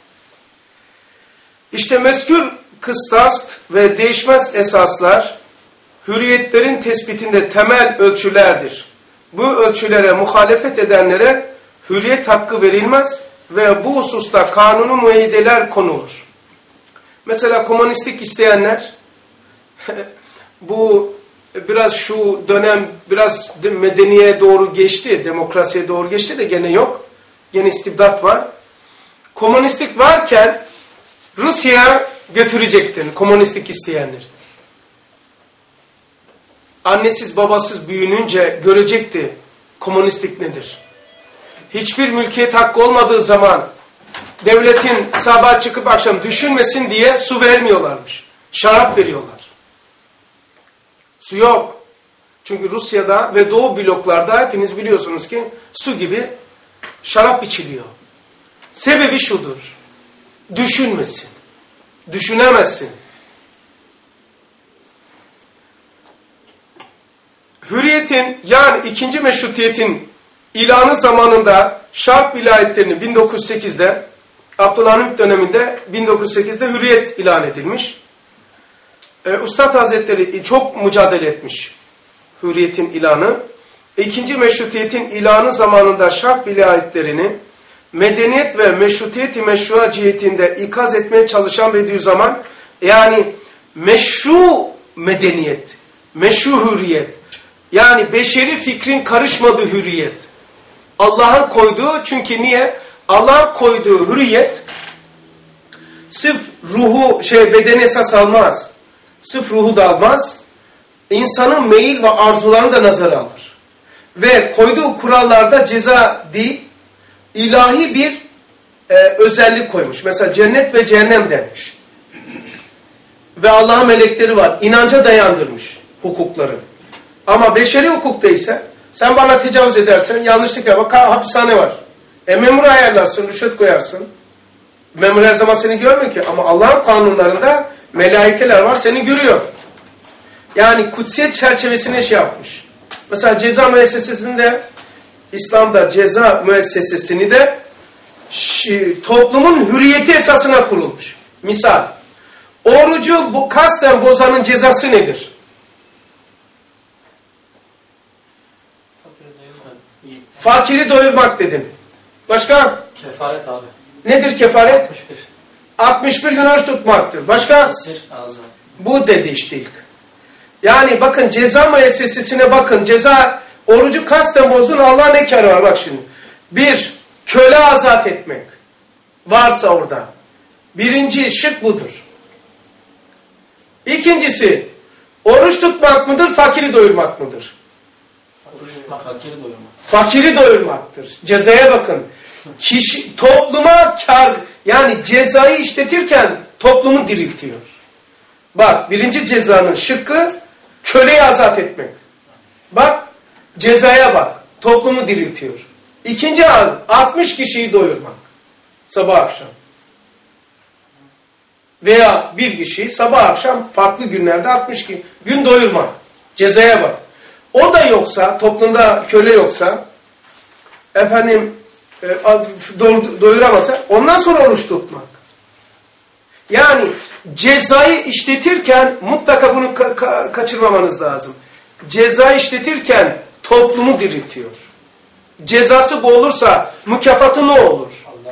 İşte mezkür kıstas ve değişmez esaslar hürriyetlerin tespitinde temel ölçülerdir. Bu ölçülere muhalefet edenlere hürriyet hakkı verilmez ve bu hususta kanunu müeyyideler konulur. Mesela komünistlik isteyenler bu biraz şu dönem biraz medeniye doğru geçti, demokrasiye doğru geçti de gene yok. Gene istibdat var. Komünistlik varken Rusya'ya götürecektin komünistlik isteyenleri. Annesiz babasız büyününce görecekti komünistlik nedir. Hiçbir mülkiyet hakkı olmadığı zaman devletin sabah çıkıp akşam düşünmesin diye su vermiyorlarmış. Şarap veriyorlar. Su yok. Çünkü Rusya'da ve Doğu bloklarda hepiniz biliyorsunuz ki su gibi şarap içiliyor. Sebebi şudur. Düşünmesin. Düşünemezsin. Hürriyetin yani ikinci meşrutiyetin ilanı zamanında Şark vilayetlerini bin dokuz yüz sekizde Abdülhamit döneminde bin dokuz yüz sekizde hürriyet ilan edilmiş. Ee, Üstad Hazretleri çok mücadele etmiş hürriyetin ilanı. İkinci meşrutiyetin ilanı zamanında Şark vilayetlerini medeniyet ve meşrutiyeti meşrua cihetinde ikaz etmeye çalışan Bediüzzaman, yani meşru medeniyet, meşru hürriyet, yani beşeri fikrin karışmadığı hürriyet. Allah'ın koyduğu, çünkü niye? Allah'ın koyduğu hürriyet sırf ruhu, şey bedeni esas almaz. Sırf ruhu da almaz. İnsanın meyil ve arzularını da nazara alır. Ve koyduğu kurallarda ceza değil, ilahi bir e, özellik koymuş. Mesela cennet ve cehennem demiş. Ve Allah'ın melekleri var. İnanca dayandırmış hukukları. Ama beşeri hukukta ise sen bana tecavüz edersen yanlışlık yap. Bak hapishane var. E memur ayarlarsın, rüşvet koyarsın. Memur her zaman seni görmüyor ki. Ama Allah'ın kanunlarında melaikeler var, seni görüyor. Yani kutsiyet çerçevesine şey yapmış. Mesela ceza müessesesinde, İslam'da ceza müessesesini de şi, toplumun hürriyeti esasına kurulmuş. Misal, orucu bu, kasten bozanın cezası nedir? Fakiri doyurmak dedim. Başka? Kefaret abi. Nedir kefaret? altmış bir. altmış bir gün oruç tutmaktır. Başka? Sır ağzı. Bu dedi işte ilk. Yani bakın ceza müessesesine bakın. Ceza, orucu kasten bozdun, Allah'a ne kârı var bak şimdi. Bir, köle azat etmek. Varsa orada. Birinci şık budur. İkincisi, oruç tutmak mıdır, fakiri doyurmak mıdır? Oruç tutmak, fakiri doyurmak. Fakiri doyurmaktır. Cezaya bakın. Kişi, topluma kar, yani cezayı işletirken toplumu diriltiyor. Bak birinci cezanın şıkkı köleyi azat etmek. Bak cezaya bak. Toplumu diriltiyor. İkinci altmış kişiyi doyurmak. Sabah akşam. Veya bir kişiyi sabah akşam farklı günlerde altmış gün doyurmak. Cezaya bak. O da yoksa, toplumda köle yoksa, efendim doyuramazsa ondan sonra oruç tutmak. Yani cezayı işletirken mutlaka bunu ka ka kaçırmamanız lazım. Cezayı işletirken toplumu diriltiyor. Cezası bu olursa mükafatı ne olur? Allah.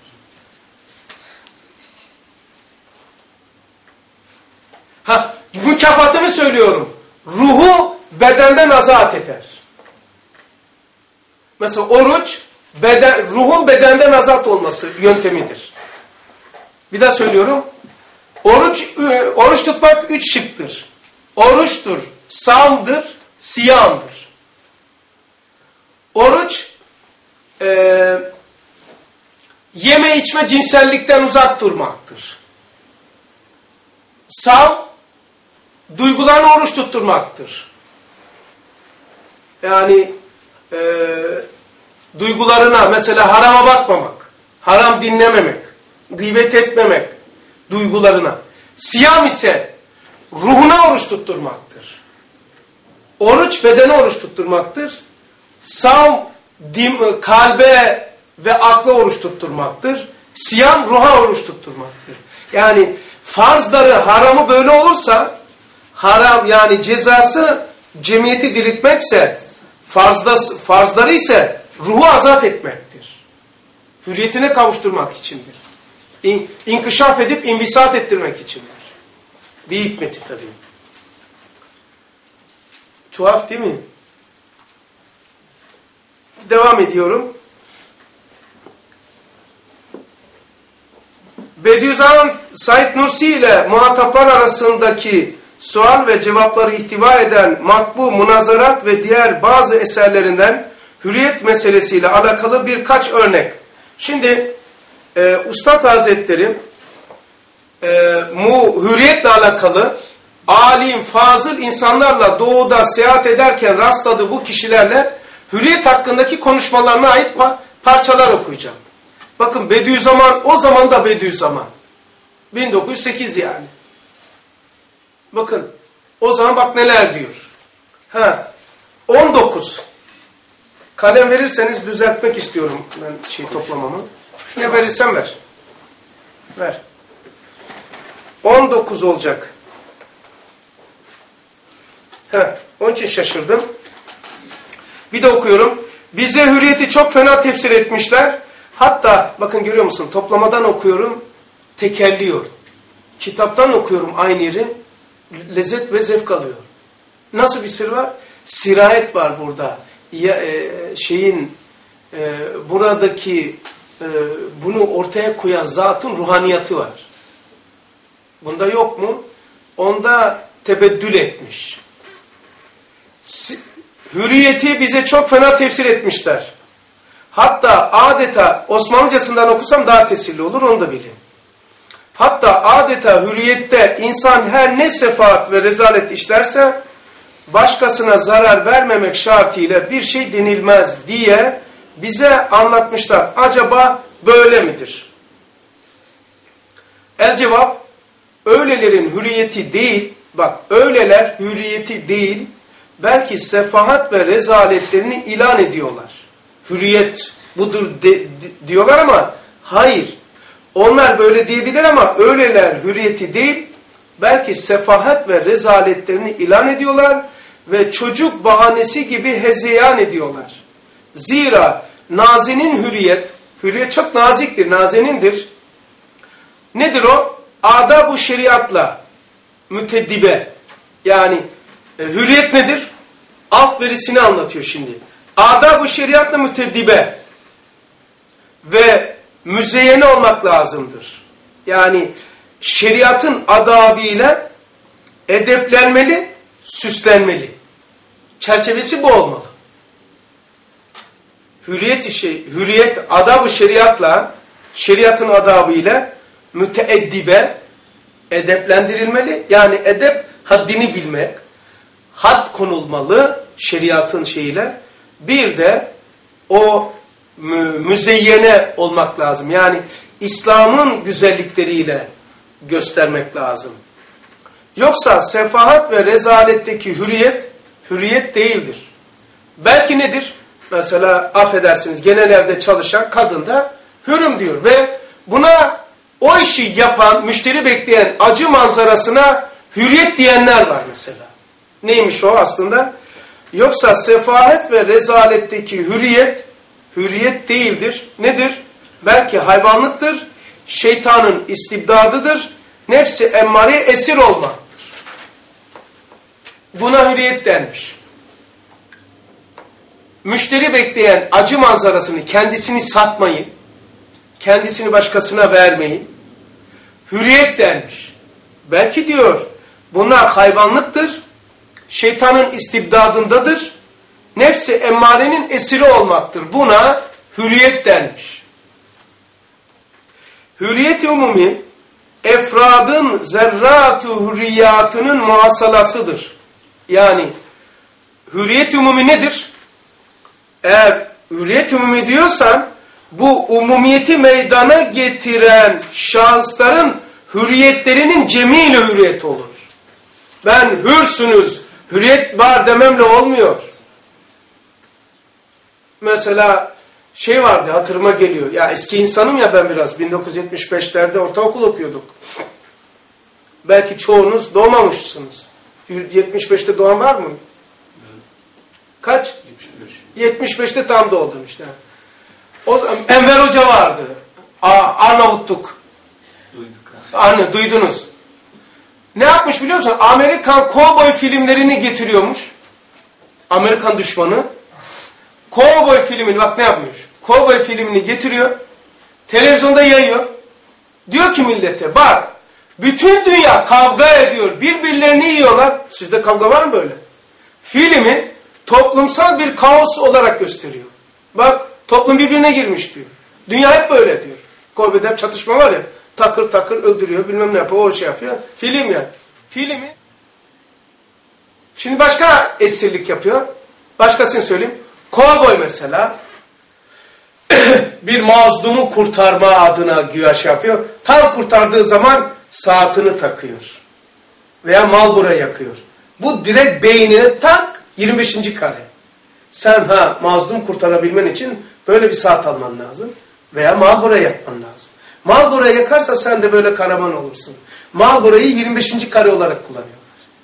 Ha, mükafatını söylüyorum. Ruhu bedenden azat eder. Mesela oruç beden, ruhun bedenden azat olması yöntemidir. Bir daha söylüyorum. Oruç oruç tutmak üç şıktır. Oruçtur, savmdır, siyamdır. Oruç e, yeme içme cinsellikten uzak durmaktır. Savm duygularını oruç tutturmaktır. Yani e, duygularına mesela harama bakmamak, haram dinlememek, gıybet etmemek duygularına. Siyam ise ruhuna oruç tutturmaktır. Oruç bedene oruç tutturmaktır. Savm dim, kalbe ve akla oruç tutturmaktır. Siyam ruha oruç tutturmaktır. Yani farzları, haramı böyle olursa haram yani cezası cemiyeti diriltmekse farzda, farzları ise ruhu azat etmektir. Hürriyetine kavuşturmak içindir. İn, inkişaf edip invisat ettirmek içindir. Bir hikmeti tabii. Tuhaf değil mi? Devam ediyorum. Bediüzzaman Said Nursi ile muhataplar arasındaki sual ve cevapları ihtiva eden matbu, münazarat ve diğer bazı eserlerinden hürriyet meselesiyle alakalı birkaç örnek. Şimdi e, Üstad Hazretleri e, mu, hürriyetle alakalı alim, fazıl insanlarla doğuda seyahat ederken rastladığı bu kişilerle hürriyet hakkındaki konuşmalarına ait pa parçalar okuyacağım. Bakın Bediüzzaman o zaman da Bediüzzaman. bin dokuz yüz sekiz yani. Bakın o zaman bak neler diyor. Ha, on dokuz. Kalem verirseniz düzeltmek istiyorum ben şey toplamamı. Ne verirsen ver. Ver. on dokuz olacak. Ha, onun için şaşırdım. Bir de okuyorum. Bize hürriyeti çok fena tefsir etmişler. Hatta bakın görüyor musun? Toplamadan okuyorum. Tekerliyor. Kitaptan okuyorum aynı yeri. Lezzet ve zevk alıyor. Nasıl bir sır var? Sirayet var burada. Ya, e, şeyin e, buradaki e, bunu ortaya koyan zatın ruhaniyatı var. Bunda yok mu? Onda tebeddül etmiş. Si, hürriyeti bize çok fena tefsir etmişler. Hatta adeta Osmanlıcasından okusam daha tesirli olur, onu da bilin. Hatta adeta hürriyette insan her ne sefaat ve rezalet işlerse başkasına zarar vermemek şartıyla bir şey denilmez diye bize anlatmışlar. Acaba böyle midir? El cevap, öylelerin hürriyeti değil, bak öyleler hürriyeti değil, belki sefahat ve rezaletlerini ilan ediyorlar. Hürriyet budur de, de, diyorlar ama hayır. Onlar böyle diyebilir ama öyleler hürriyeti değil, belki sefahat ve rezaletlerini ilan ediyorlar ve çocuk bahanesi gibi hezeyan ediyorlar. Zira nazinin hürriyet, hürriyet çok naziktir, nazenindir. Nedir o? Adab-ı şeriatla müteddibe. Yani e, hürriyet nedir? Alt verisini anlatıyor şimdi. Adab-ı şeriatla müteddibe ve müzeyyene olmak lazımdır. Yani şeriatın adabıyla edeplenmeli, süslenmeli. Çerçevesi bu olmalı. Hürriyet şey, hürriyet adab-ı şeriatla, şeriatın adabıyla müteeddibe, edeplendirilmeli. Yani edep haddini bilmek, had konulmalı şeriatın şeyiyle. Bir de o müzeyyene olmak lazım. Yani İslam'ın güzellikleriyle göstermek lazım. Yoksa sefahat ve rezaletteki hürriyet, hürriyet değildir. Belki nedir? mesela affedersiniz genel evde çalışan kadın da hürüm diyor. Ve buna o işi yapan, müşteri bekleyen acı manzarasına hürriyet diyenler var mesela. Neymiş o aslında? Yoksa sefahet ve rezaletteki hürriyet, hürriyet değildir. Nedir? Belki hayvanlıktır, şeytanın istibdadıdır, nefsi emmareye esir olmaktır. Buna hürriyet denmiş. Müşteri bekleyen acı manzarasını, kendisini satmayı, kendisini başkasına vermeyi hürriyet denmiş. Belki diyor bunlar hayvanlıktır, şeytanın istibdadındadır, nefsi emmarenin esiri olmaktır. Buna hürriyet denmiş. Hürriyet-i umumi, efradın zerrat-ı hürriyatının muhasalasıdır. Yani hürriyet-i umumi nedir? Eğer hürriyet-i umumi diyorsan, bu umumiyeti meydana getiren şahısların hürriyetlerinin cemiyle hürriyet olur. Ben hürsünüz, hürriyet var dememle olmuyor. Mesela şey vardı, hatırıma geliyor. Ya eski insanım ya ben biraz. bin dokuz yüz yetmiş beşlerde ortaokul okuyorduk. Belki çoğunuz doğmamışsınız. yetmiş beşte doğan var mı? Kaç? yetmiş beş. yetmiş beşte tam doğdum işte. O zaman Enver Hoca vardı. Arnavutluk. Duyduk. Anne duydunuz. Ne yapmış biliyor musun? Amerikan kovboy filmlerini getiriyormuş. Amerikan düşmanı. Kovboy filmini bak ne yapmış? Kovboy filmini getiriyor. Televizyonda yayıyor. Diyor ki millete bak bütün dünya kavga ediyor. Birbirlerini yiyorlar. Sizde kavga var mı böyle? Filmi toplumsal bir kaos olarak gösteriyor. Bak toplum birbirine girmiş diyor. Dünya hep böyle diyor. Kovboy'da hep çatışma var ya. Takır takır öldürüyor. Bilmem ne yapıyor. O şey yapıyor. Film yani. Filmi. Şimdi başka esirlik yapıyor. Başkasını söyleyeyim. Kovboy mesela bir mazlumu kurtarma adına güya şey yapıyor. Tam kurtardığı zaman saatini takıyor. Veya Marlboro yakıyor. Bu direkt beynine tak yirmi beşinci kare. Sen ha mazlum kurtarabilmen için böyle bir saat alman lazım. Veya Marlboro yakman lazım. Marlboro'yu yakarsa sen de böyle kahraman olursun. Marlboro'yu yirmi beşinci kare olarak kullanıyorlar.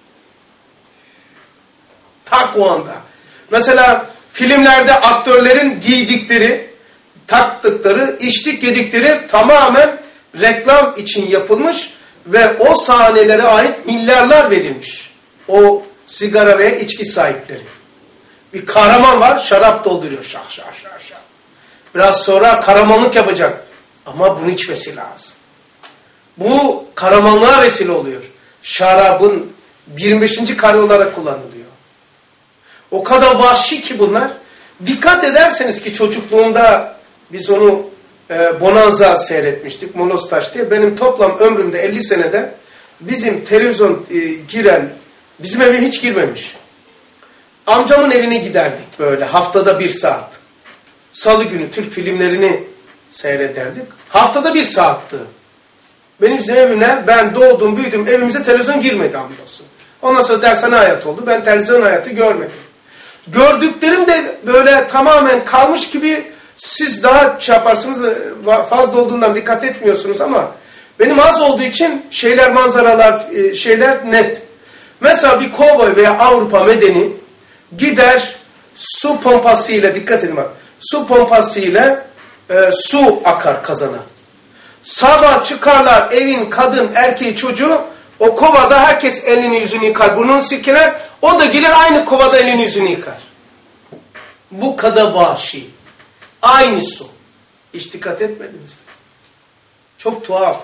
Tak o anda. Mesela filmlerde aktörlerin giydikleri, taktıkları, içtik yedikleri tamamen reklam için yapılmış ve o sahnelere ait milyarlar verilmiş. O sigara ve içki sahipleri. Bir kahraman var, şarap dolduruyor. Şah şah şah şah. Biraz sonra kahramanlık yapacak. Ama bunu içmesi lazım. Bu kahramanlığa vesile oluyor. Şarabın yirmi beşinci kare olarak kullanılıyor. O kadar vahşi ki bunlar. Dikkat ederseniz ki çocukluğumda biz onu e, Bonanza seyretmiştik. Monostaş diye. Benim toplam ömrümde elli senede bizim televizyon e, giren, bizim eve hiç girmemiş. Amcamın evine giderdik böyle haftada bir saat. Salı günü Türk filmlerini seyrederdik. Haftada bir saatti. Benim evimle ben doğdum büyüdüm evimize televizyon girmedi hamdolsun. Ondan sonra dershane hayatı oldu. Ben televizyon hayatı görmedim. Gördüklerim de böyle tamamen kalmış gibi siz daha şey yaparsınız fazla olduğundan dikkat etmiyorsunuz ama benim az olduğu için şeyler manzaralar şeyler net. Mesela bir kovboy veya Avrupa medeni gider su pompasıyla dikkat edin bak. Su pompasıyla e, su akar kazana. Sabah çıkarlar evin kadın erkeği çocuğu o kovada herkes elini yüzünü yıkar. Burnunu silkeler. O da gelir aynı kovada elini yüzünü yıkar. Bu kadar vahşi. Aynı su. Hiç dikkat etmediniz mi? Çok tuhaf.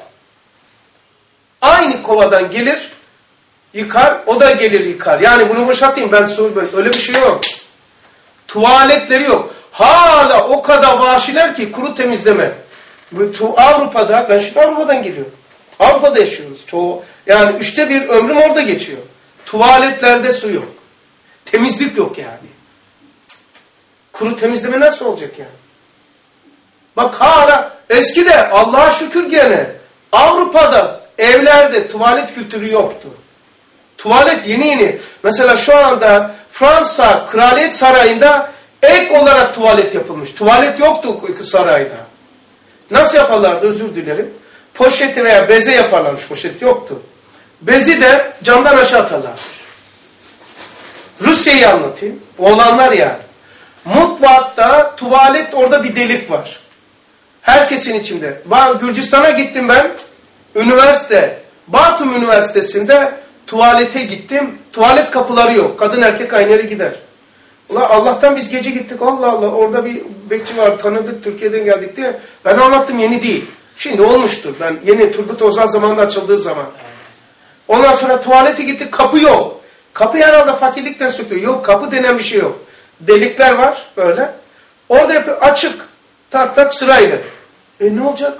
Aynı kovadan gelir yıkar. O da gelir yıkar. Yani bunu boşaltayım ben su öyle bir şey yok. Tuvaletleri yok. Hala o kadar vahşiler ki kuru temizleme. Avrupa'da, ben şimdi Avrupa'dan geliyorum. Avrupa'da yaşıyoruz. Çoğu, yani üçte bir ömrüm orada geçiyor. Tuvaletlerde su yok. Temizlik yok yani. Kuru temizleme nasıl olacak yani? Bak hala, eskide Allah'a şükür gene Avrupa'da evlerde tuvalet kültürü yoktu. Tuvalet yeni yeni. Mesela şu anda Fransa Kraliyet Sarayı'nda Ek olarak tuvalet yapılmış. Tuvalet yoktu sarayda. Nasıl yaparlardı özür dilerim. Poşeti veya beze yaparlarmış. Poşet yoktu. Bezi de camdan aşağı atarlarmış. Rusya'yı anlatayım. Olanlar yani. Mutfakta tuvalet orada bir delik var. Herkesin içinde. Gürcistan'a gittim ben. Üniversite. Batum Üniversitesi'nde tuvalete gittim. Tuvalet kapıları yok. Kadın erkek aynı yere gider. Ulan Allah'tan biz gece gittik. Allah Allah orada bir bekçi var tanıdık Türkiye'den geldik diye. Ben anlattım yeni değil. Şimdi olmuştur. Ben yeni Turgut Özal zamanında açıldığı zaman. Ondan sonra tuvalete gittik kapı yok. Kapı herhalde fakirlikten söküyor. Yok kapı denen bir şey yok. Delikler var böyle. Orada yapıyor açık. Tak tak sırayla. E ne olacak?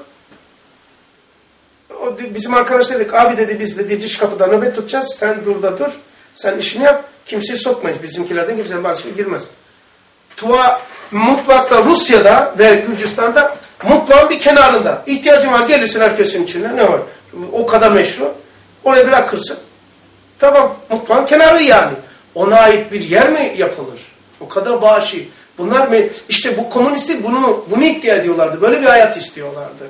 O, bizim arkadaş dedik abi dedi biz dedi dış kapıda nöbet tutacağız. Sen burada dur. Sen işini yap. Kimseyi sokmayız. Bizimkilerden kimse başka girmez. Tuva mutfakta Rusya'da ve Gürcistan'da mutfağın bir kenarında. İhtiyacın var gelirsin herkesin içinde. Ne var? O kadar meşru. Oraya bırakırsın. Tamam. Mutfağın kenarı yani. Ona ait bir yer mi yapılır? O kadar vahşi. Bunlar mı? İşte bu komünistler bunu, bunu iddia ediyorlardı. Böyle bir hayat istiyorlardı.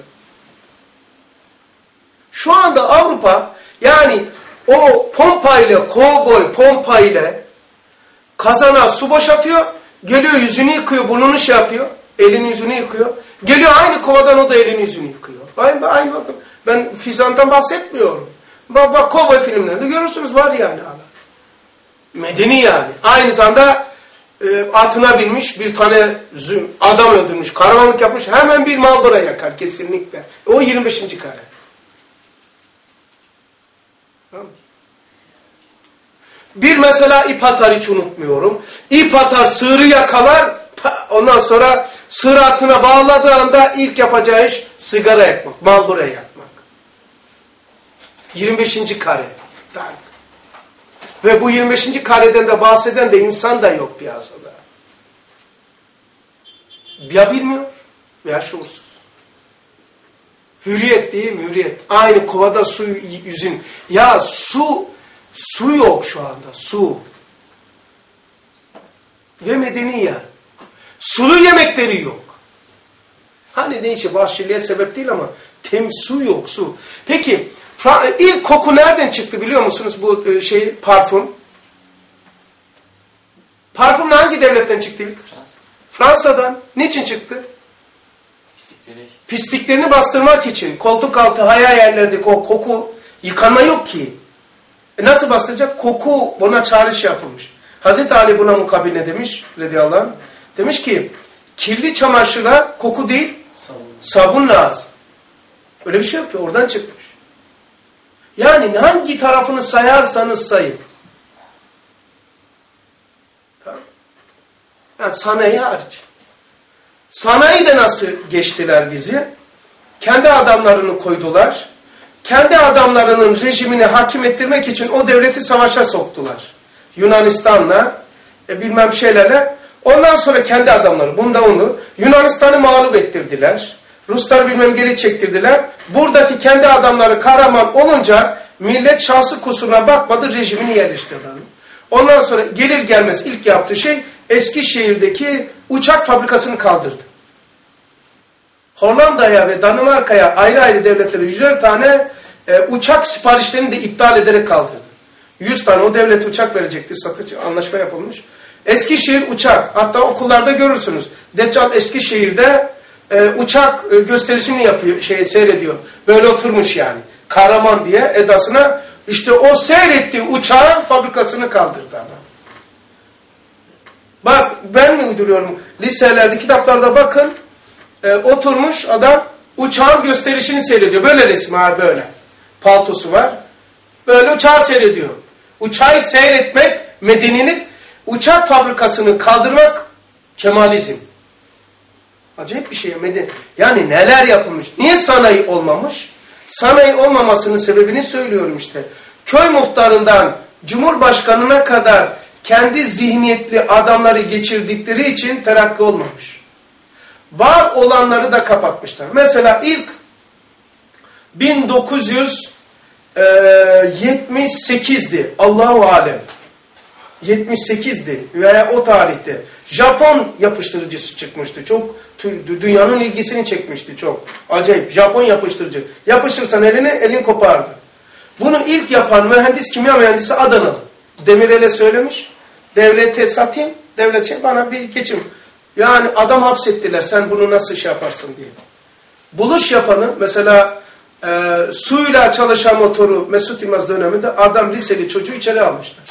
Şu anda Avrupa yani o pompa ile, kovboy pompa ile kazana su boşaltıyor. Geliyor yüzünü yıkıyor, burnunu şey yapıyor. Elini yüzünü yıkıyor. Geliyor aynı kovadan o da elini yüzünü yıkıyor. Aynı, aynı bakın. Ben Fizan'dan bahsetmiyorum. Bak bak kovboy filmlerinde görürsünüz var yani. Medeni yani. Aynı zamanda e, atına binmiş bir tane züm, adam öldürmüş, karavanlık yapmış. Hemen bir Marlboro yakar kesinlikle. O yirmi beşinci kare. Tamam. Bir mesela ip atar hiç unutmuyorum. İp atar sığırı yakalar. Ondan sonra sığır atına bağladığı anda ilk yapacağı iş sigara yakmak. Marlboro yakmak. yirmi beşinci kare. Ve bu yirmi beşinci kareden de bahseden de insan da yok piyasada. Ya bilmiyor veya şuursuz. Hürriyet değil mi? Hürriyet. Aynı kovada su yüzün. Ya su, su yok şu anda. Su. Ve medeni yer. Sulu yemekleri yok. Hani neyse vahşiliğe sebep değil ama temiz su yok su. Peki ilk koku nereden çıktı biliyor musunuz bu şey parfüm? Parfüm hangi devletten çıktı ilk? Fransa. Fransa'dan. Niçin çıktı? Pislikleri. Pisliklerini bastırmak için. Koltuk altı hayal yerlerdeki o koku yıkanma yok ki. E nasıl bastıracak? Koku buna çağrış yapılmış. Hazreti Ali buna mukabil ne demiş? Radıyallahu anh. Demiş ki kirli çamaşıra koku değil sabun, sabun lazım. Öyle bir şey yok ki oradan çıkmış. Yani hangi tarafını sayarsanız sayın. Tamam. Yani sanayi hariç. Sanayi nasıl geçtiler bizi? Kendi adamlarını koydular. Kendi adamlarının rejimini hakim ettirmek için o devleti savaşa soktular. Yunanistan'la e, bilmem şeylerle. Ondan sonra kendi adamları bunda onu Yunanistan'ı mağlup ettirdiler. Rusları bilmem geri çektirdiler. Buradaki kendi adamları kahraman olunca millet şansı kusuruna bakmadı rejimini yerleştirdi. Ondan sonra gelir gelmez ilk yaptığı şey Eskişehir'deki uçak fabrikasını kaldırdı. Hollanda'ya ve Danimarka'ya ayrı ayrı devletlere yüzer tane e, uçak siparişlerini de iptal ederek kaldırdı. yüz tane o devlet uçak verecekti. Satış anlaşma yapılmış. Eskişehir uçak. Hatta okullarda görürsünüz. Deccal Eskişehir'de e, uçak e, gösterisini yapıyor, şey seyrediyor. Böyle oturmuş yani. Kahraman diye edasına işte o seyrettiği uçağın fabrikasını kaldırdı adam. Bak ben mi uyduruyorum? Liselerde, kitaplarda bakın. E, oturmuş adam uçağın gösterişini seyrediyor. Böyle resmi abi böyle. Paltosu var. Böyle uçağı seyrediyor. Uçağı seyretmek medenilik, uçak fabrikasını kaldırmak Kemalizm. Acayip bir şey. Medeni. Yani neler yapılmış. Niye sanayi olmamış? Sanayi olmamasının sebebini söylüyorum işte. Köy muhtarından Cumhurbaşkanına kadar kendi zihniyetli adamları geçirdikleri için terakki olmamış. Var olanları da kapatmışlar. Mesela ilk bin dokuz yüz yetmiş sekizdi. Allahu alem. yetmiş sekizdi veya o tarihte Japon yapıştırıcısı çıkmıştı. Çok dünyanın ilgisini çekmişti çok. Acayip. Japon yapıştırıcı. Yapıştırsan eline elin kopardı. Bunu ilk yapan mühendis, kimya mühendisi Adanalı. Demirel'e söylemiş. Devlete satayım. Devlet şey bana bir geçim. Yani adam hapsettiler. Sen bunu nasıl şey yaparsın diye. Buluş yapanı mesela e, suyla çalışan motoru Mesut Yılmaz döneminde adam liseli çocuğu içeri almıştı.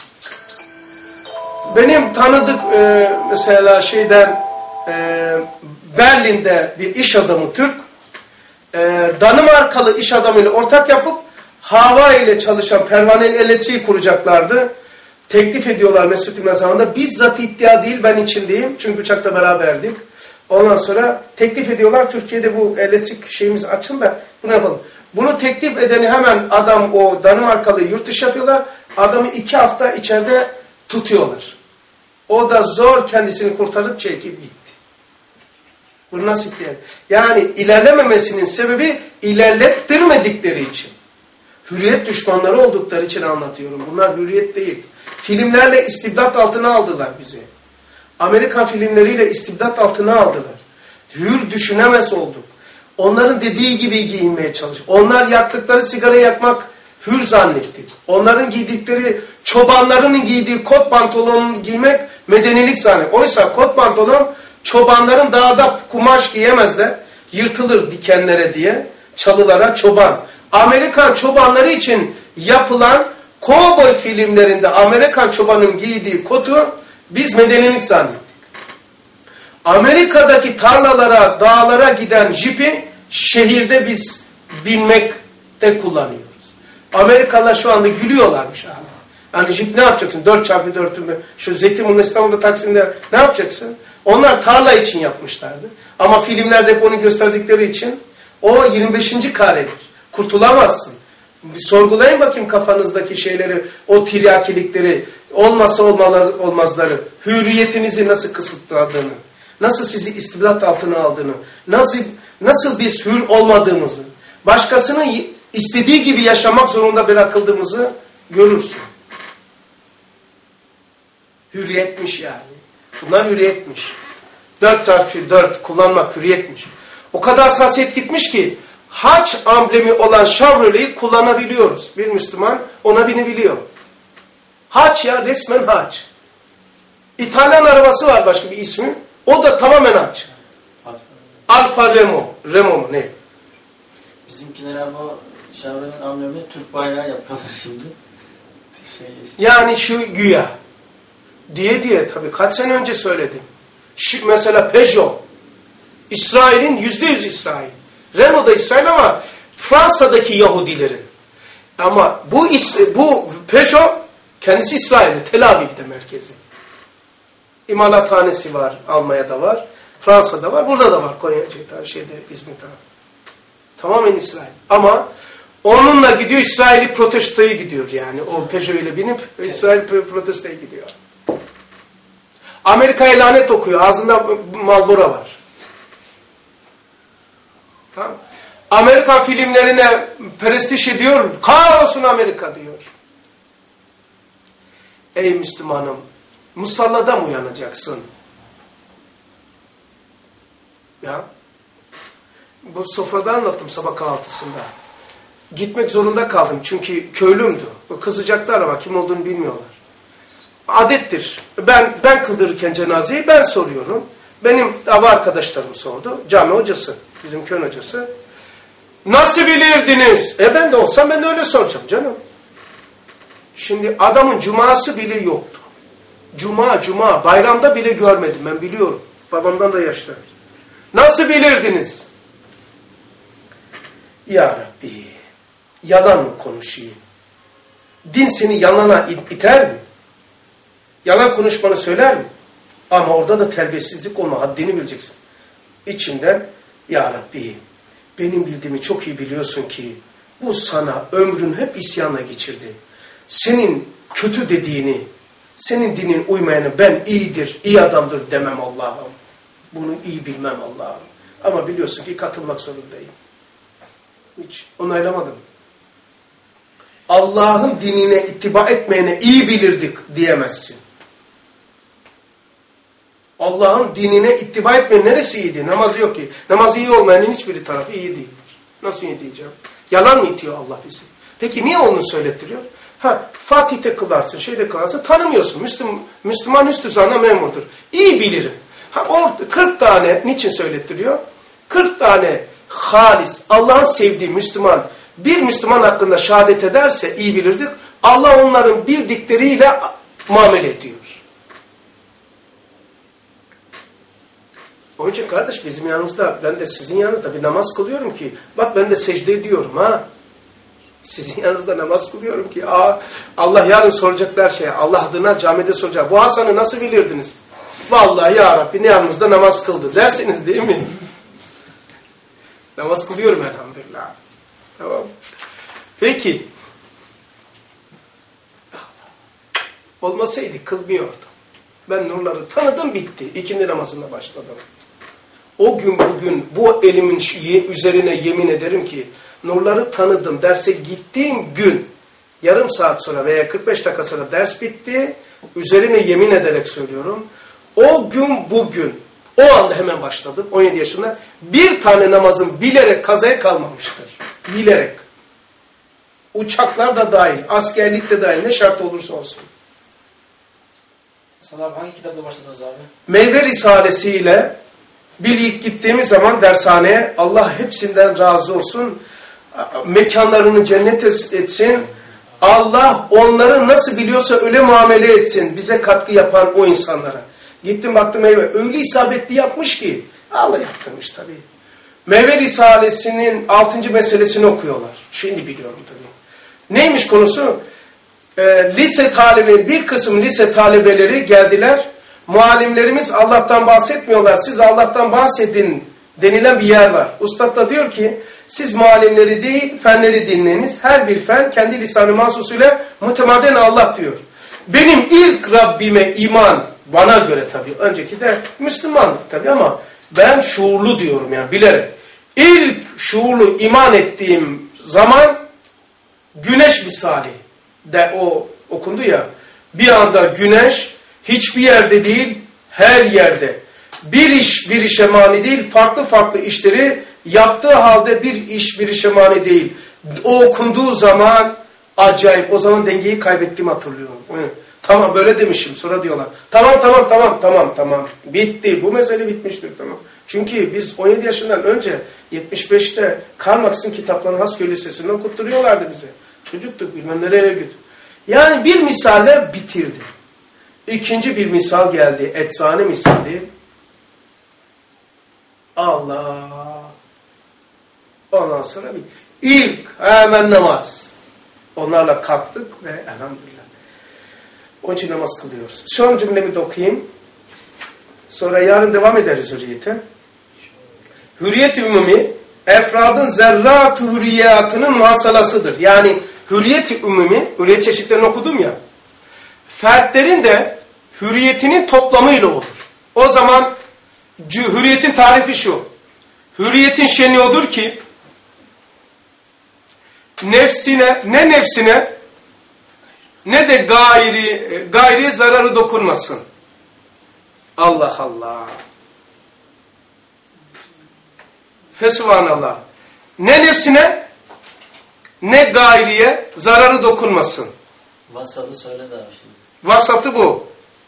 Benim tanıdık e, mesela şeyden e, Berlin'de bir iş adamı Türk e, Danimarkalı iş adamıyla ortak yapıp hava ile çalışan pervanenin elektriği kuracaklardı. Teklif ediyorlar Mesut Yılmaz zamanında. Bizzat iddia değil, ben içindeyim. Çünkü uçakla beraberdik. Ondan sonra teklif ediyorlar. Türkiye'de bu elektrik şeyimiz açın da bunu yapalım. Bunu teklif edeni hemen adam o Danimarkalı yurt dışı yapıyorlar. Adamı iki hafta içeride tutuyorlar. O da zor kendisini kurtarıp çekip gitti. Bu nasip değil. Yani ilerlememesinin sebebi ilerlettirmedikleri için. Hürriyet düşmanları oldukları için anlatıyorum. Bunlar hürriyet değil. Filmlerle istibdat altına aldılar bizi. Amerikan filmleriyle istibdat altına aldılar. Hür düşünemez olduk. Onların dediği gibi giyinmeye çalıştık. Onlar yaktıkları sigara yakmak hür zannettik. Onların giydikleri, çobanların giydiği kot pantolon giymek medenilik zannettik. Oysa kot pantolon çobanların dağda kumaş giyemezler. Yırtılır dikenlere diye. Çalılara çoban. Amerikan çobanları için yapılan kovboy filmlerinde Amerikan çobanın giydiği kotu biz medenilik zannettik. Amerika'daki tarlalara, dağlara giden jipi şehirde biz binmekte kullanıyoruz. Amerikalılar şu anda gülüyorlarmış abi. Yani jip ne yapacaksın? dört çarpı dörtünü şu Zeytinburnu İstanbul'da Taksim'de ne yapacaksın? Onlar tarla için yapmışlardı. Ama filmlerde hep onu gösterdikleri için o yirmi beşinci karedir. Kurtulamazsın. Bir sorgulayın bakayım kafanızdaki şeyleri, o tiryakilikleri, olmazsa olmazları, hürriyetinizi nasıl kısıtladığını, nasıl sizi istibdat altına aldığını, nasıl nasıl biz hür olmadığımızı, başkasının istediği gibi yaşamak zorunda bırakıldığımızı görürsün. Hürriyetmiş yani. Bunlar hürriyetmiş. Dört çarpı dört kullanmak hürriyetmiş. O kadar hassasiyet gitmiş ki haç amblemi olan Chevrolet'i kullanabiliyoruz. Bir Müslüman ona binebiliyor. Haç ya, resmen haç. İtalyan arabası var başka bir ismi. O da tamamen haç. Alfa Remo. Remo mu ne? Bizimkiler bu Chevrolet'in amblemini Türk bayrağı yapıyorlar şimdi. Şey işte. Yani şu güya. Diye diye tabii kaç sene önce söyledim. Şu, mesela Peugeot. İsrail'in yüzde yüz İsrail. Renault da İsrail ama Fransa'daki Yahudilerin. Ama bu bu Peugeot kendisi İsrail'de, Tel Aviv'de merkezi. İmalathanesi var, Almanya'da var, Fransa'da var, burada da var, Konya, şeyde, İzmir'de. Tamamen İsrail. Ama onunla gidiyor, İsrail'i protestoya gidiyor yani. O Peugeot ile binip İsrail protestoya gidiyor. Amerika'ya lanet okuyor, ağzında Marlboro var. Tamam. Amerikan filmlerine perestiş ediyor, kahrolsun Amerika diyor. Ey Müslümanım, musallada mı uyanacaksın? Ya, bu sofrada anlattım sabah kahvaltısında. Gitmek zorunda kaldım çünkü köylümdü. Kızacaklar ama kim olduğunu bilmiyorlar. Adettir. Ben ben kıldırırken cenazeyi ben soruyorum. Benim ava arkadaşlarım sordu. Cami hocası, bizim köyün hocası. Nasıl bilirdiniz? E ben de olsam ben de öyle soracağım canım. Şimdi adamın cuması bile yoktu. Cuma, cuma, bayramda bile görmedim ben biliyorum. Babamdan da yaşlı. Nasıl bilirdiniz? Ya Rabbi, yalan mı konuşayım? Din seni yalana iter mi? Yalan konuşmanı söyler mi? Ama orada da terbiyesizlik olma, haddini bileceksin. İçimden, Ya Rabbi, benim bildiğimi çok iyi biliyorsun ki, bu sana ömrün hep isyanla geçirdi. Senin kötü dediğini, senin dinin uymayanı ben iyidir, iyi adamdır demem Allah'ım. Bunu iyi bilmem Allah'ım. Ama biliyorsun ki katılmak zorundayım. Hiç onaylamadım. Allah'ın dinine ittiba etmeyene iyi bilirdik diyemezsin. Allah'ın dinine ittiba etmenin neresi iyiydi? Namazı yok ki. Namazı iyi olmayanın hiçbir tarafı iyi değildir. Nasıl iyi diyeceğim? Yalan mı itiyor Allah bizi? Peki niye onu söylettiriyor? Ha, Fatih'te kılarsın, şeyde kılarsın, tanımıyorsun. Müslüman, Müslüman üstü sana memurdur. İyi bilirim. Ha, o kırk tane niçin söylettiriyor? kırk tane halis, Allah'ın sevdiği Müslüman, bir Müslüman hakkında şehadet ederse iyi bilirdik. Allah onların bildikleriyle muamele ediyor. Onun için kardeş bizim yanımızda, ben de sizin yanınızda bir namaz kılıyorum ki, bak ben de secde ediyorum ha. Sizin yanınızda namaz kılıyorum ki, aa, Allah yarın soracaklar şey, Allah adına camide soracak. Bu Hasan'ı nasıl bilirdiniz? Vallahi ya Rabbi ne yanımızda namaz kıldı dersiniz değil mi? Namaz kılıyorum elhamdülillah. Tamam. Peki. Olmasaydı kılmıyordum. Ben nurları tanıdım bitti. İkindi namazına başladım. O gün bugün bu elimin üzerine yemin ederim ki nurları tanıdım. Derse gittiğim gün yarım saat sonra veya kırk beş dakika sonra ders bitti. Üzerine yemin ederek söylüyorum. O gün bugün o anda hemen başladım. on yedi yaşında bir tane namazım bilerek kazaya kalmamıştır. Bilerek. Uçaklar da dahil, askerlik de dahil ne şart olursa olsun. Sana abi hangi kitapta başladınız abi? Meyve Risalesi'yle bir ilk gittiğimiz zaman dershaneye Allah hepsinden razı olsun. Mekanlarını cennet etsin. Allah onları nasıl biliyorsa öyle muamele etsin. Bize katkı yapan o insanlara. Gittim baktım meyve. Öyle isabetli yapmış ki. Allah yaptırmış tabii. Meyve Risalesi'nin altıncı meselesini okuyorlar. Şimdi biliyorum tabii. Neymiş konusu? Ee, lise talebeleri, bir kısım lise talebeleri geldiler. Muallimlerimiz Allah'tan bahsetmiyorlar. Siz Allah'tan bahsedin denilen bir yer var. Ustad da diyor ki siz muallimleri değil fenleri dinleyiniz. Her bir fen kendi lisanı mahsusuyla mütemadiyen Allah diyor. Benim ilk Rabbime iman bana göre tabii. Önceki de Müslümanlık tabii ama ben şuurlu diyorum yani bilerek. İlk şuurlu iman ettiğim zaman güneş misali de o okundu ya. Bir anda güneş hiçbir yerde değil her yerde. Bir iş bir işe mani değil farklı farklı işleri yaptığı halde bir iş bir işe mani değil. O okunduğu zaman acayip o zaman dengeyi kaybettiğimi hatırlıyorum. Tamam böyle demişim sonra diyorlar. Tamam tamam tamam tamam tamam bitti bu mesele bitmiştir tamam. Çünkü biz on yedi yaşından önce yetmiş beşte Karl Marx'ın kitaplarını Hasköy Lisesi'nde okutturuyorlardı bize. Çocuktuk bilmem nereye götür. Yani bir misalle bitirdi. İkinci bir misal geldi. Eczane misali. Allah. Ondan sonra bir ilk hemen namaz. Onlarla kalktık ve elhamdülillah. Onun için namaz kılıyoruz. Son cümlemi de okuyayım. Sonra yarın devam ederiz hürriyete. Hürriyet-i ümumi efradın zerrat-ı hürriyatının muhasalasıdır. Yani hürriyet-i ümumi, hürriyet çeşitlerini okudum ya. Fertlerin de hürriyetinin toplamıyla olur. O zaman hürriyetin tarifi şu. Hürriyetin şeni odur ki nefsine, ne nefsine ne de gayri, gayri zararı dokunmasın. Allah Allah. Fesubhanallah. Ne nefsine ne gayriye zararı dokunmasın. Vasatı söyle de abi şimdi. Vasatı bu.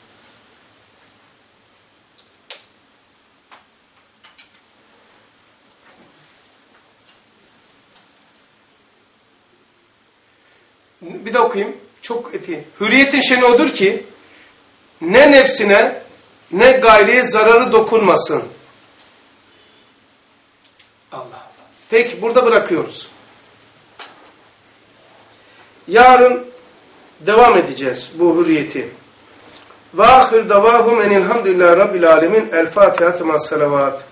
Bir de okuyayım. Çok eti. Hürriyetin şeni odur ki ne nefsine ne gayriye zararı dokunmasın. Allah Allah. Peki burada bırakıyoruz. Yarın devam edeceğiz bu hürriyeti. Ve ahir davahum enilhamdülillahi rabbil alemin. El Fatiha temas salavat.